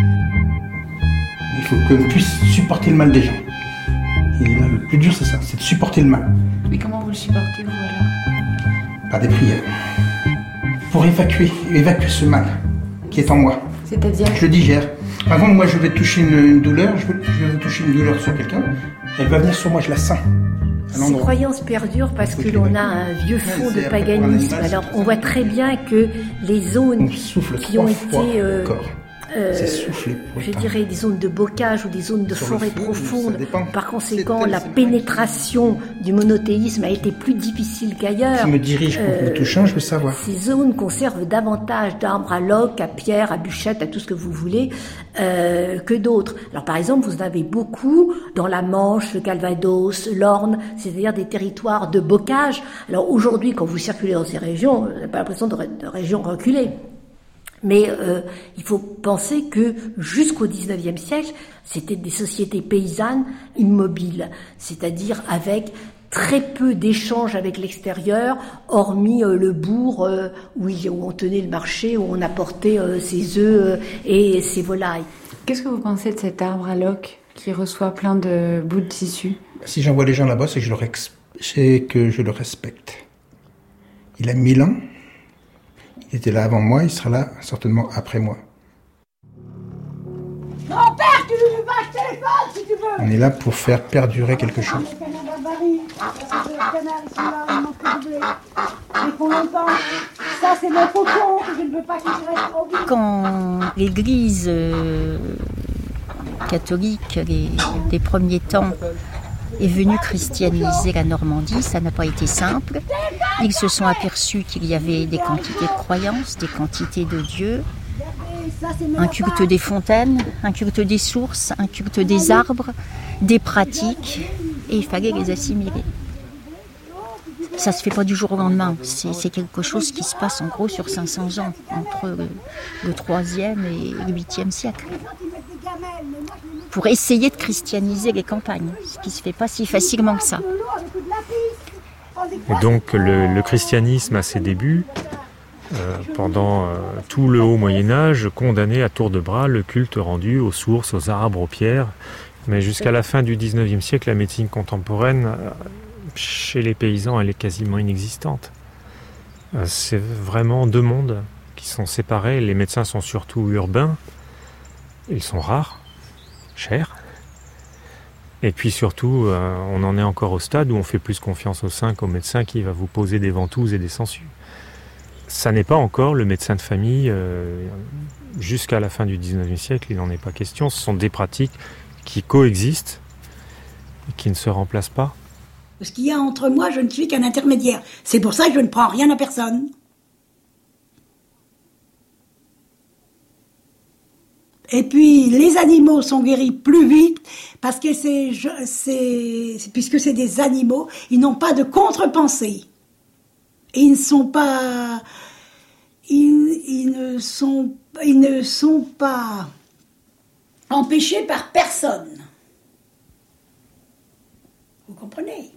Il faut qu'on puisse supporter le mal des gens. Et là, le plus dur, c'est ça, c'est de supporter le mal. Mais comment vous le supportez, vous, alors? Par des prières. Pour évacuer, évacuer ce mal qui est en moi. C'est-à-dire? Je le digère. Par contre, moi, je vais toucher une, une douleur, je vais, je vais toucher une douleur sur quelqu'un, elle va venir sur moi, je la sens. Ces croyances perdurent parce que l'on a un vieux fond de paganisme. Alors, on voit très bien que les zones qui ont été... Euh, Euh, je dirais des zones de bocage ou des zones de forêt profonde. Par conséquent, la pénétration du monothéisme a été plus difficile qu'ailleurs. Qui me dirige pour euh, me touchant, je veux savoir. Ces zones conservent davantage d'arbres à loques, à pierres, à bûchettes, à tout ce que vous voulez, euh, que d'autres. Alors, par exemple, vous en avez beaucoup dans la Manche, le Calvados, l'Orne, c'est-à-dire des territoires de bocage. Alors, aujourd'hui, quand vous circulez dans ces régions, vous n'avez pas l'impression de, de régions reculées. Mais euh, il faut penser que jusqu'au dix-neuvième siècle, c'était des sociétés paysannes immobiles, c'est-à-dire avec très peu d'échanges avec l'extérieur, hormis euh, le bourg euh, où, il, où on tenait le marché, où on apportait euh, ses œufs euh, et ses volailles. Qu'est-ce que vous pensez de cet arbre à loques qui reçoit plein de bouts de tissu? Si j'envoie les gens là-bas, c'est que je le, rex- c'est que je le respecte. Il a mille ans. Il était là avant moi, il sera là certainement après moi. Grand-père, tu veux pas acheter les téléphone si tu veux. On est là pour faire perdurer quelque chose. Ça, c'est mon cocon que je ne veux pas qu'il reste trop vite. Quand l'Église euh, catholique les, des premiers temps est venue christianiser la Normandie, ça n'a pas été simple. Ils se sont aperçus qu'il y avait des quantités de croyances, des quantités de dieux, un culte des fontaines, un culte des sources, un culte des arbres, des pratiques, et il fallait les assimiler. Ça se fait pas du jour au lendemain, c'est, c'est quelque chose qui se passe en gros sur cinq cents ans, entre le, le troisième et le huitième siècle. Pour essayer de christianiser les campagnes, ce qui ne se fait pas si facilement que ça. Et donc le, le christianisme à ses débuts, euh, pendant euh, tout le haut Moyen-Âge, condamnait à tour de bras le culte rendu aux sources, aux arbres, aux pierres. Mais jusqu'à la fin du dix-neuvième siècle, la médecine contemporaine, euh, chez les paysans, elle est quasiment inexistante. Euh, c'est vraiment deux mondes qui sont séparés. Les médecins sont surtout urbains, ils sont rares, chers. Et puis surtout, euh, on en est encore au stade où on fait plus confiance au saint qu'au médecin qui va vous poser des ventouses et des sangsues. Ça n'est pas encore le médecin de famille. Euh, jusqu'à la fin du dix-neuvième siècle, il n'en est pas question. Ce sont des pratiques qui coexistent et qui ne se remplacent pas. Ce qu'il y a entre moi, je ne suis qu'un intermédiaire. C'est pour ça que je ne prends rien à personne. Et puis, les animaux sont guéris plus vite, parce que c'est, c'est, puisque c'est des animaux, ils n'ont pas de contre-pensée. Ils ne sont pas, ils, ils ne sont, ils ne sont pas empêchés par personne. Vous comprenez?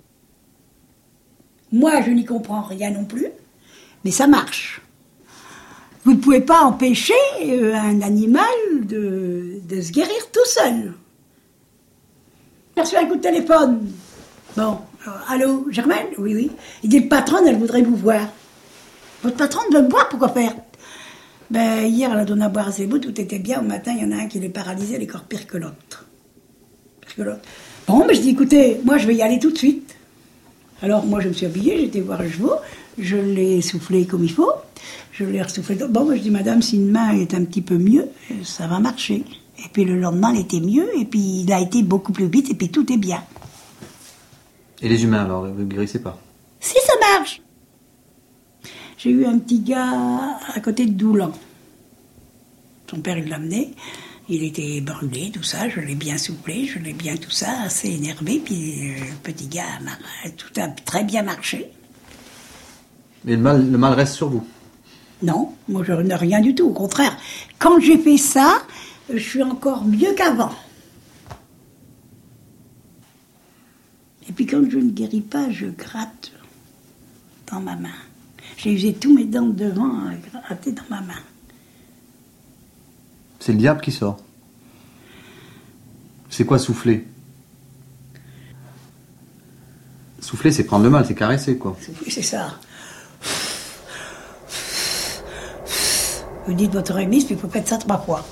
Moi, je n'y comprends rien non plus, mais ça marche. Vous ne pouvez pas empêcher un animal de, de se guérir tout seul. J'ai reçu un coup de téléphone. Bon, alors, allô, Germaine? Oui, oui. Il dit, le patronne, elle voudrait vous voir. Votre patronne veut me voir, pourquoi faire? Ben, hier, elle a donné à boire à ses bouts, tout était bien. Au matin, il y en a un qui l'est paralysé, elle est encore pire que l'autre. Pire que l'autre. Bon, ben, je dis, écoutez, moi, je vais y aller tout de suite. Alors, moi, je me suis habillée, j'étais voir le chevaux, je l'ai soufflé comme il faut. Je l'ai ressoufflé. Bon, moi, je dis, madame, si une main est un petit peu mieux, ça va marcher. Et puis le lendemain, elle était mieux, et puis il a été beaucoup plus vite, et puis tout est bien. Et les humains, alors, vous ne guérissez pas? Si, ça marche. J'ai eu un petit gars à côté de Doulan. Son père, il l'a amené. Il était brûlé, tout ça. Je l'ai bien soufflé, je l'ai bien tout ça, assez énervé. Puis le petit gars, tout a très bien marché. Mais le mal, le mal reste sur vous? Non, moi je n'ai rien du tout. Au contraire, quand j'ai fait ça, je suis encore mieux qu'avant. Et puis quand je ne guéris pas, je gratte dans ma main. J'ai usé tous mes dents de devant à gratter dans ma main. C'est le diable qui sort. C'est quoi souffler? Souffler, c'est prendre le mal, c'est caresser, quoi. Oui, c'est ça. Vous dites votre remise, puis il faut faire ça trois fois.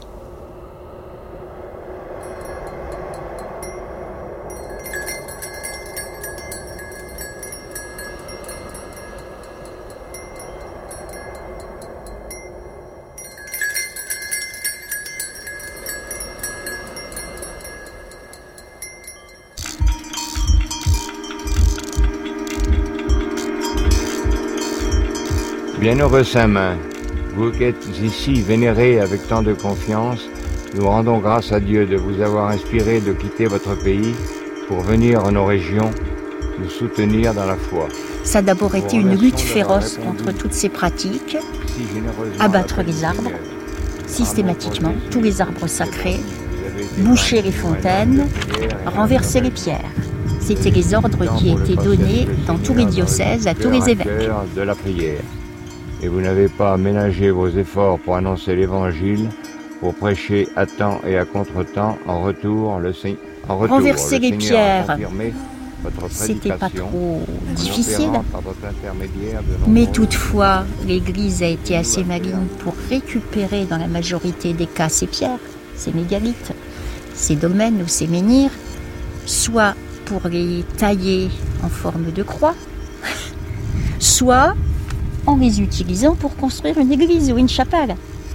Bienheureux Saint-Main, vous qui êtes ici vénérés avec tant de confiance, nous rendons grâce à Dieu de vous avoir inspiré de quitter votre pays pour venir en nos régions nous soutenir dans la foi. Ça a d'abord été une lutte féroce contre toutes ces pratiques. Abattre les arbres, systématiquement, tous les arbres sacrés, boucher les fontaines, renverser les pierres. C'était les ordres qui étaient donnés dans tous les diocèses à tous les évêques. De la prière. Et vous n'avez pas ménagé vos efforts pour annoncer l'Évangile, pour prêcher à temps et à contre-temps, en retour, le, se... en retour, renverser le les pierres, votre c'était pas trop difficile. Mais toutefois, l'Église a été assez maligne pour récupérer dans la majorité des cas ces pierres, ces mégalithes, ces dolmens ou ces menhirs, soit pour les tailler en forme de croix, soit en les utilisant pour construire une église ou une chapelle.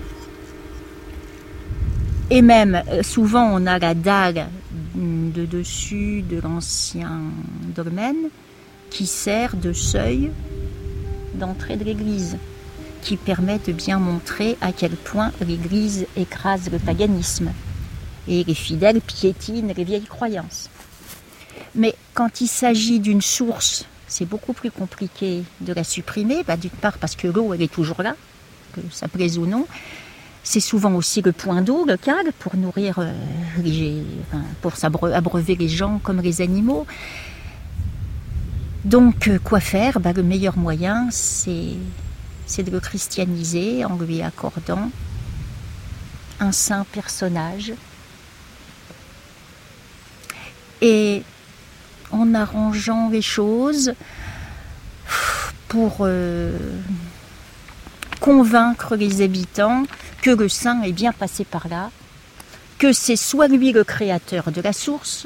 Et même, souvent, on a la dalle de dessus de l'ancien dolmen qui sert de seuil d'entrée de l'église, qui permet de bien montrer à quel point l'église écrase le paganisme et les fidèles piétinent les vieilles croyances. Mais quand il s'agit d'une source, c'est beaucoup plus compliqué de la supprimer, bah, d'une part parce que l'eau, elle est toujours là, que ça plaise ou non. C'est souvent aussi le point d'eau, le câble, pour nourrir, euh, les, enfin, pour abreuver les gens comme les animaux. Donc, euh, quoi faire? Bah, le meilleur moyen, c'est, c'est de le christianiser en lui accordant un saint personnage. Et en arrangeant les choses pour euh, convaincre les habitants que le saint est bien passé par là, que c'est soit lui le créateur de la source,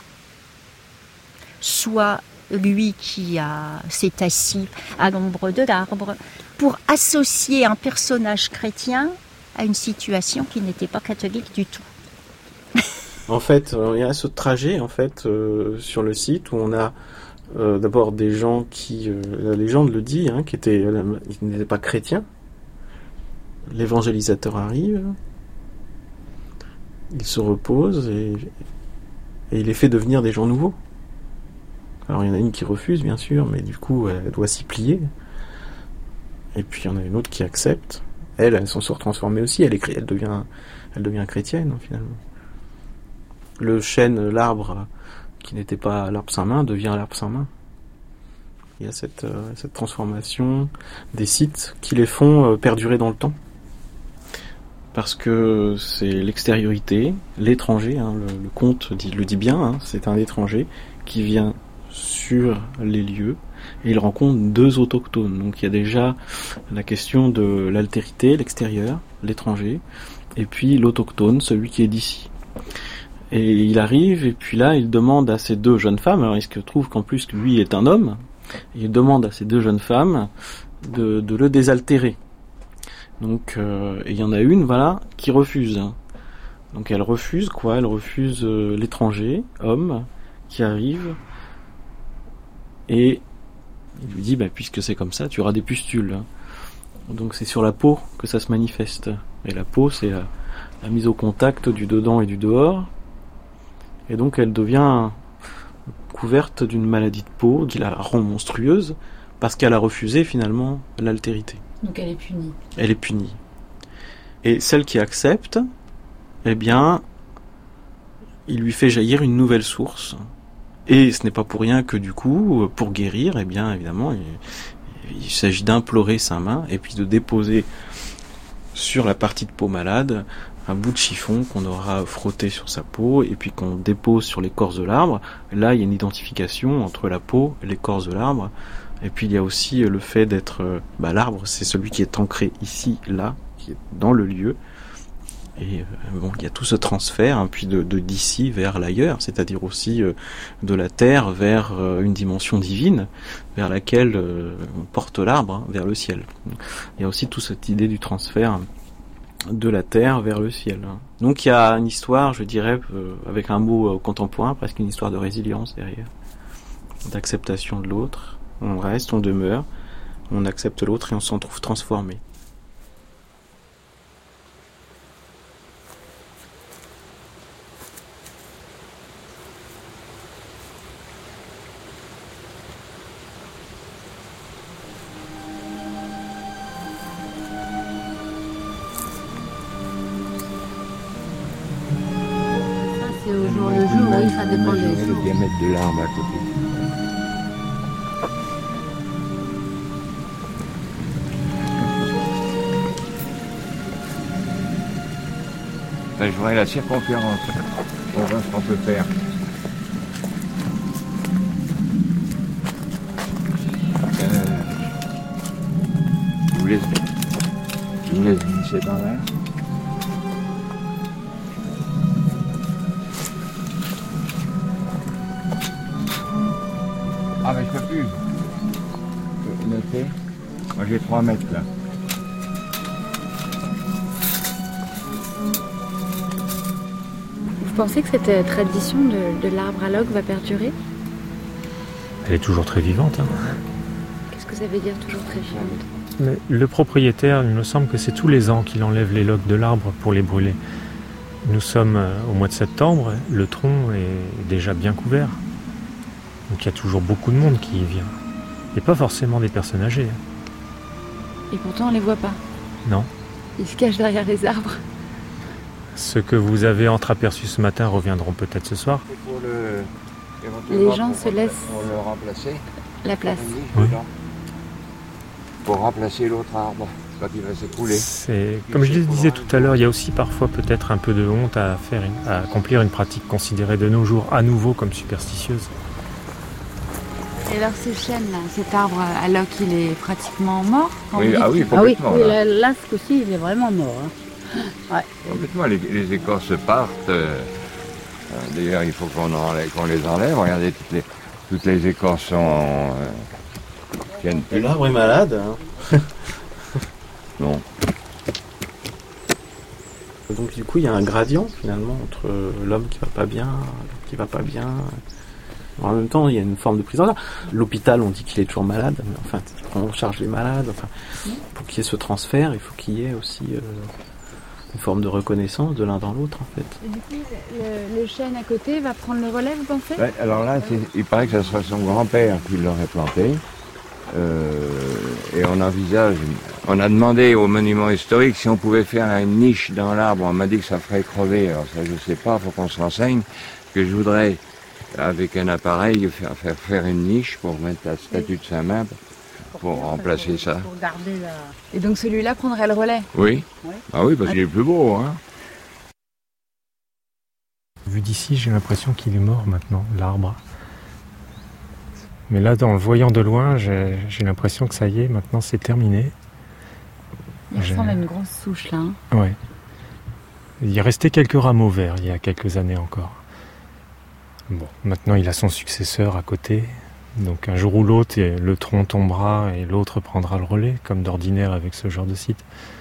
soit lui qui a, s'est assis à l'ombre de l'arbre, pour associer un personnage chrétien à une situation qui n'était pas catholique du tout. En fait, il y a ce trajet en fait euh, sur le site où on a euh, d'abord des gens qui, euh, la légende le dit, hein, qui étaient, euh, ils n'étaient pas chrétiens. L'évangélisateur arrive, il se repose et, et il les fait devenir des gens nouveaux. Alors il y en a une qui refuse bien sûr, mais du coup elle doit s'y plier. Et puis il y en a une autre qui accepte. Elle, elle s'en sort transformée aussi. Elle, est, elle devient, elle devient chrétienne finalement. Le chêne, l'arbre qui n'était pas l'arbre Saint-Main devient l'arbre Saint-Main. Il y a cette, euh, cette transformation des sites qui les font euh, perdurer dans le temps. Parce que c'est l'extériorité, l'étranger, hein, le, le conte dit, le dit bien, hein, c'est un étranger qui vient sur les lieux et il rencontre deux autochtones. Donc il y a déjà la question de l'altérité, l'extérieur, l'étranger, et puis l'autochtone, celui qui est d'ici. Et il arrive, et puis là, il demande à ces deux jeunes femmes, alors il se trouve qu'en plus lui est un homme, il demande à ces deux jeunes femmes de, de le désaltérer. Donc, euh, il y en a une, voilà, qui refuse. Donc elle refuse quoi? Elle refuse euh, l'étranger, homme, qui arrive Et il lui dit, bah, puisque c'est comme ça, tu auras des pustules. Donc c'est sur la peau que ça se manifeste. Et la peau, c'est la, la mise au contact du dedans et du dehors. Et donc elle devient couverte d'une maladie de peau qui la rend monstrueuse parce qu'elle a refusé finalement l'altérité. Donc elle est punie. Elle est punie. Et celle qui accepte, eh bien, il lui fait jaillir une nouvelle source. Et ce n'est pas pour rien que du coup, pour guérir, eh bien, évidemment, il, il s'agit d'implorer sa main et puis de déposer sur la partie de peau malade un bout de chiffon qu'on aura frotté sur sa peau et puis qu'on dépose sur l'écorce de l'arbre. Là, il y a une identification entre la peau et l'écorce de l'arbre. Et puis il y a aussi le fait d'être... Bah, l'arbre, c'est celui qui est ancré ici, là, qui est dans le lieu. Et euh, bon, il y a tout ce transfert, hein, puis de, de d'ici vers l'ailleurs, c'est-à-dire aussi euh, de la terre vers euh, une dimension divine, vers laquelle euh, on porte l'arbre, hein, vers le ciel. Il y a aussi toute cette idée du transfert de la terre vers le ciel. Donc il y a une histoire, je dirais, euh, avec un mot euh, contemporain, presque une histoire de résilience derrière, d'acceptation de l'autre. On reste, on demeure, on accepte l'autre et on s'en trouve transformé. C'est au jour le jour, oui, ça dépend des jours. Le diamètre de l'arbre à côté. Ben, je voudrais la circonférence. On voit ce qu'on peut faire. Euh, je vous laisse, je vous laisse glisser par là. Ah mais je peux plus. Je peux noter. Moi j'ai trois mètres là. Vous pensez que cette euh, tradition de, de l'arbre à loques va perdurer? Elle est toujours très vivante. Hein. Qu'est-ce que ça veut dire toujours très vivante? Mais le propriétaire, il me semble que c'est tous les ans qu'il enlève les loques de l'arbre pour les brûler. Nous sommes euh, au mois de septembre, le tronc est déjà bien couvert. Donc il y a toujours beaucoup de monde qui y vient. Et pas forcément des personnes âgées. Et pourtant on les voit pas. Non. Ils se cachent derrière les arbres. Ceux que vous avez entreaperçus ce matin reviendront peut-être ce soir. Pour le... Les gens se laissent pour le remplacer. La place. Oui. Pour remplacer l'autre arbre quand il va s'écrouler. C'est, comme je le disais tout à l'heure, il y a aussi parfois peut-être un peu de honte à faire, une, à accomplir une pratique considérée de nos jours à nouveau comme superstitieuse. Et alors ces chênes là, cet arbre à loques, il est pratiquement mort? Oui, ah oui, complètement. Ah oui, là. là, là, ce coup-ci, il est vraiment mort. Hein. Ouais. Complètement, les, les écorces partent. Euh, d'ailleurs, il faut qu'on, enlève, qu'on les enlève. Regardez, toutes les, toutes les écorces sont... Euh, tiennent plus. L'arbre est malade. Hein. Non. Donc du coup, il y a un gradient finalement entre l'homme qui va pas bien, l'homme qui va pas bien. En même temps, il y a une forme de prise en charge. L'hôpital, on dit qu'il est toujours malade, mais enfin, on charge les malades. Enfin, pour qu'il y ait ce transfert, il faut qu'il y ait aussi euh, une forme de reconnaissance de l'un dans l'autre, en fait. Et du coup, le, le chêne à côté va prendre le relais, vous pensez? Ouais, alors là, c'est, il paraît que ce sera son grand-père qui l'aurait planté. Euh, et on envisage, on a demandé au monument historique si on pouvait faire une niche dans l'arbre. On m'a dit que ça ferait crever. Alors ça, je sais pas, faut qu'on se renseigne. Que je voudrais, avec un appareil, faire, faire, faire une niche pour mettre la statue de Saint-Main pour, pour remplacer ça. Pour garder la... Et donc celui-là prendrait le relais? Oui. Oui. Ah oui, parce qu'il est plus beau, hein. Vu d'ici, j'ai l'impression qu'il est mort maintenant, l'arbre. Mais là, en le voyant de loin, j'ai, j'ai l'impression que ça y est, maintenant c'est terminé. Il ressemble à une grosse souche là. Hein. Ouais. Il est resté quelques rameaux verts il y a quelques années encore. Bon, maintenant il a son successeur à côté. Donc un jour ou l'autre, le tronc tombera et l'autre prendra le relais, comme d'ordinaire avec ce genre de site.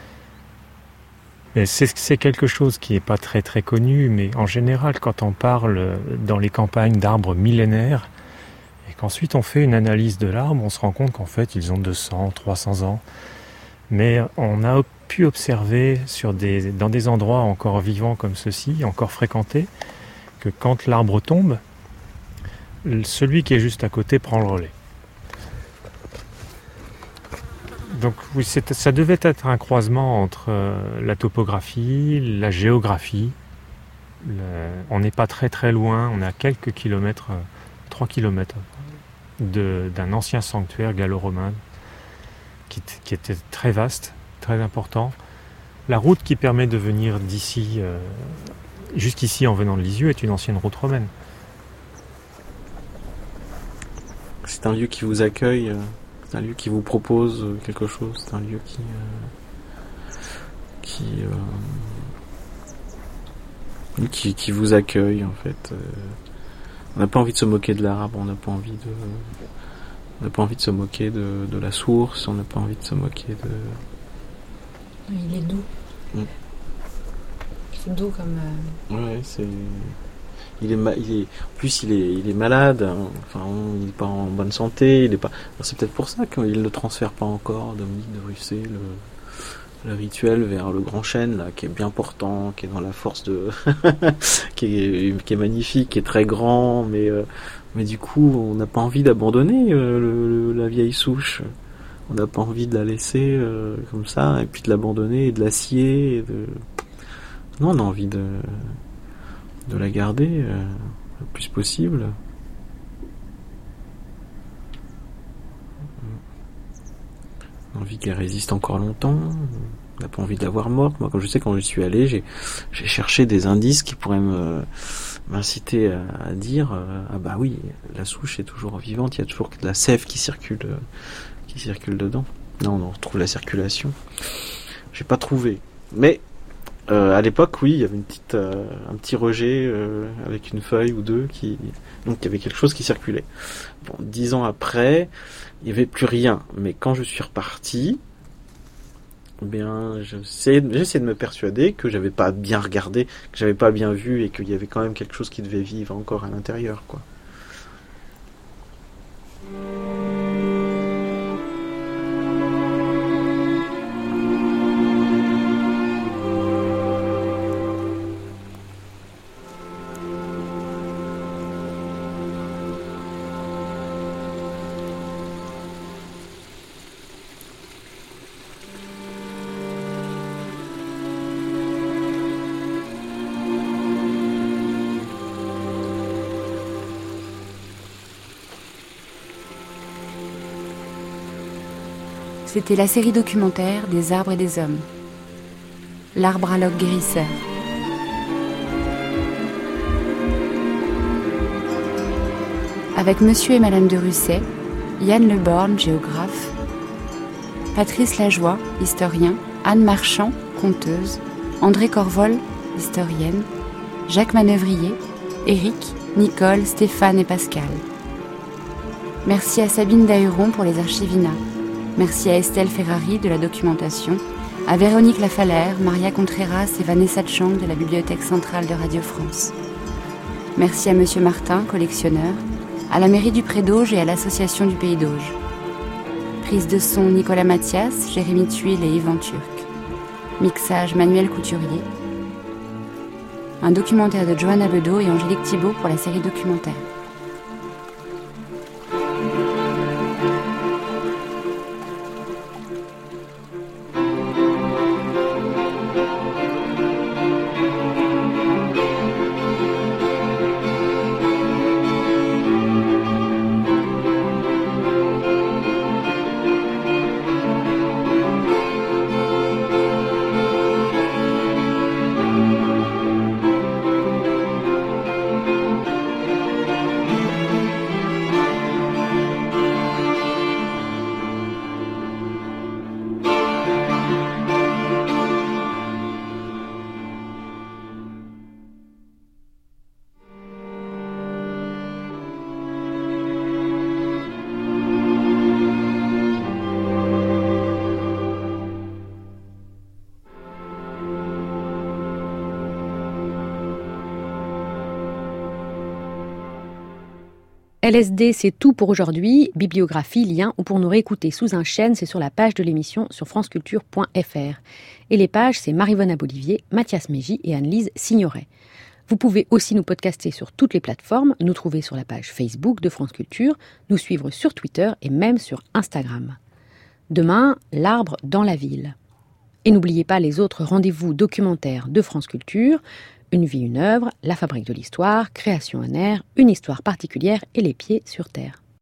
Et c'est, c'est quelque chose qui n'est pas très très connu, mais en général, quand on parle dans les campagnes d'arbres millénaires, et Qu'ensuite on fait une analyse de l'arbre, on se rend compte qu'en fait ils ont deux cents, trois cents ans. Mais on a pu observer sur des, dans des endroits encore vivants comme ceux-ci, encore fréquentés, que quand l'arbre tombe, celui qui est juste à côté prend le relais. Donc oui, c'est, ça devait être un croisement entre euh, la topographie, la géographie. Le, on n'est pas très très loin, on est à quelques kilomètres, euh, trois kilomètres de, d'un ancien sanctuaire gallo-romain qui, qui était très vaste, très important. La route qui permet de venir d'ici, euh, jusqu'ici en venant de Lisieux, est une ancienne route romaine. C'est un lieu qui vous accueille, euh, c'est un lieu qui vous propose quelque chose, c'est un lieu qui... Euh, qui, euh, qui, qui vous accueille en fait. Euh, on n'a pas envie de se moquer de l'arbre, on n'a pas envie de... On n'a pas envie de se moquer de, de la source, on n'a pas envie de se moquer de... Il est doux. Mm. C'est doux comme... Euh... Ouais, c'est... Il est, ma... il est, en plus il est, il est malade, hein. Enfin, il n'est pas en bonne santé, il est pas. Enfin, c'est peut-être pour ça qu'il ne transfère pas encore, Dominique de Russé, le, le rituel vers le grand chêne là, qui est bien portant, qui est dans la force de, qui est, qui est magnifique, qui est très grand, mais, euh, mais du coup, on n'a pas envie d'abandonner euh, le, le, la vieille souche. On n'a pas envie de la laisser euh, comme ça, et puis de l'abandonner, et de la scier, et de. Non, on a envie de. de la garder euh, le plus possible. On a envie qu'elle résiste encore longtemps. On n'a pas envie de la voir morte. Moi, comme je sais, quand je suis allé, j'ai, j'ai cherché des indices qui pourraient me, m'inciter à, à dire euh, ah bah oui, la souche est toujours vivante, il y a toujours de la sève qui circule, euh, qui circule dedans. Non, on retrouve la circulation. J'ai pas trouvé. Mais Euh, à l'époque, oui, il y avait une petite, euh, un petit rejet euh, avec une feuille ou deux qui, donc il y avait quelque chose qui circulait. Bon, dix ans après, il n'y avait plus rien. Mais quand je suis reparti, eh bien, j'essaie, j'essaie de me persuader que j'avais pas bien regardé, que j'avais pas bien vu et qu'il y avait quand même quelque chose qui devait vivre encore à l'intérieur, quoi. C'était la série documentaire des arbres et des hommes. L'arbre à loques guérisseur. Avec Monsieur et Madame de Russé, Yann Leborgne, géographe, Patrice Lajoie, historien, Anne Marchand, conteuse, André Corvol, historienne, Jacques Manœuvrier, Éric, Nicole, Stéphane et Pascal. Merci à Sabine Dahuron pour les archives I N A. Merci à Estelle Ferrari de la documentation, à Véronique Lafalère, Maria Contreras et Vanessa Chang de la Bibliothèque centrale de Radio France. Merci à Monsieur Martin, collectionneur, à la mairie du Pré-d'Auge et à l'association du Pays d'Auge. Prise de son Nicolas Mathias, Jérémy Tuile et Yvan Turc. Mixage Manuel Couturier. Un documentaire de Johanna Bedeau et Angélique Thibault pour la série documentaire. L S D, c'est tout pour aujourd'hui. Bibliographie, lien ou pour nous réécouter sous un chêne, c'est sur la page de l'émission sur franceculture point f r. Et les pages, c'est Maryvonne Abolivier, Mathias Mégy et Anne-Lise Signoret. Vous pouvez aussi nous podcaster sur toutes les plateformes, nous trouver sur la page Facebook de France Culture, nous suivre sur Twitter et même sur Instagram. Demain, l'arbre dans la ville. Et n'oubliez pas les autres rendez-vous documentaires de France Culture, Une vie, une œuvre, La fabrique de l'histoire, Création en air, Une histoire particulière et Les pieds sur terre.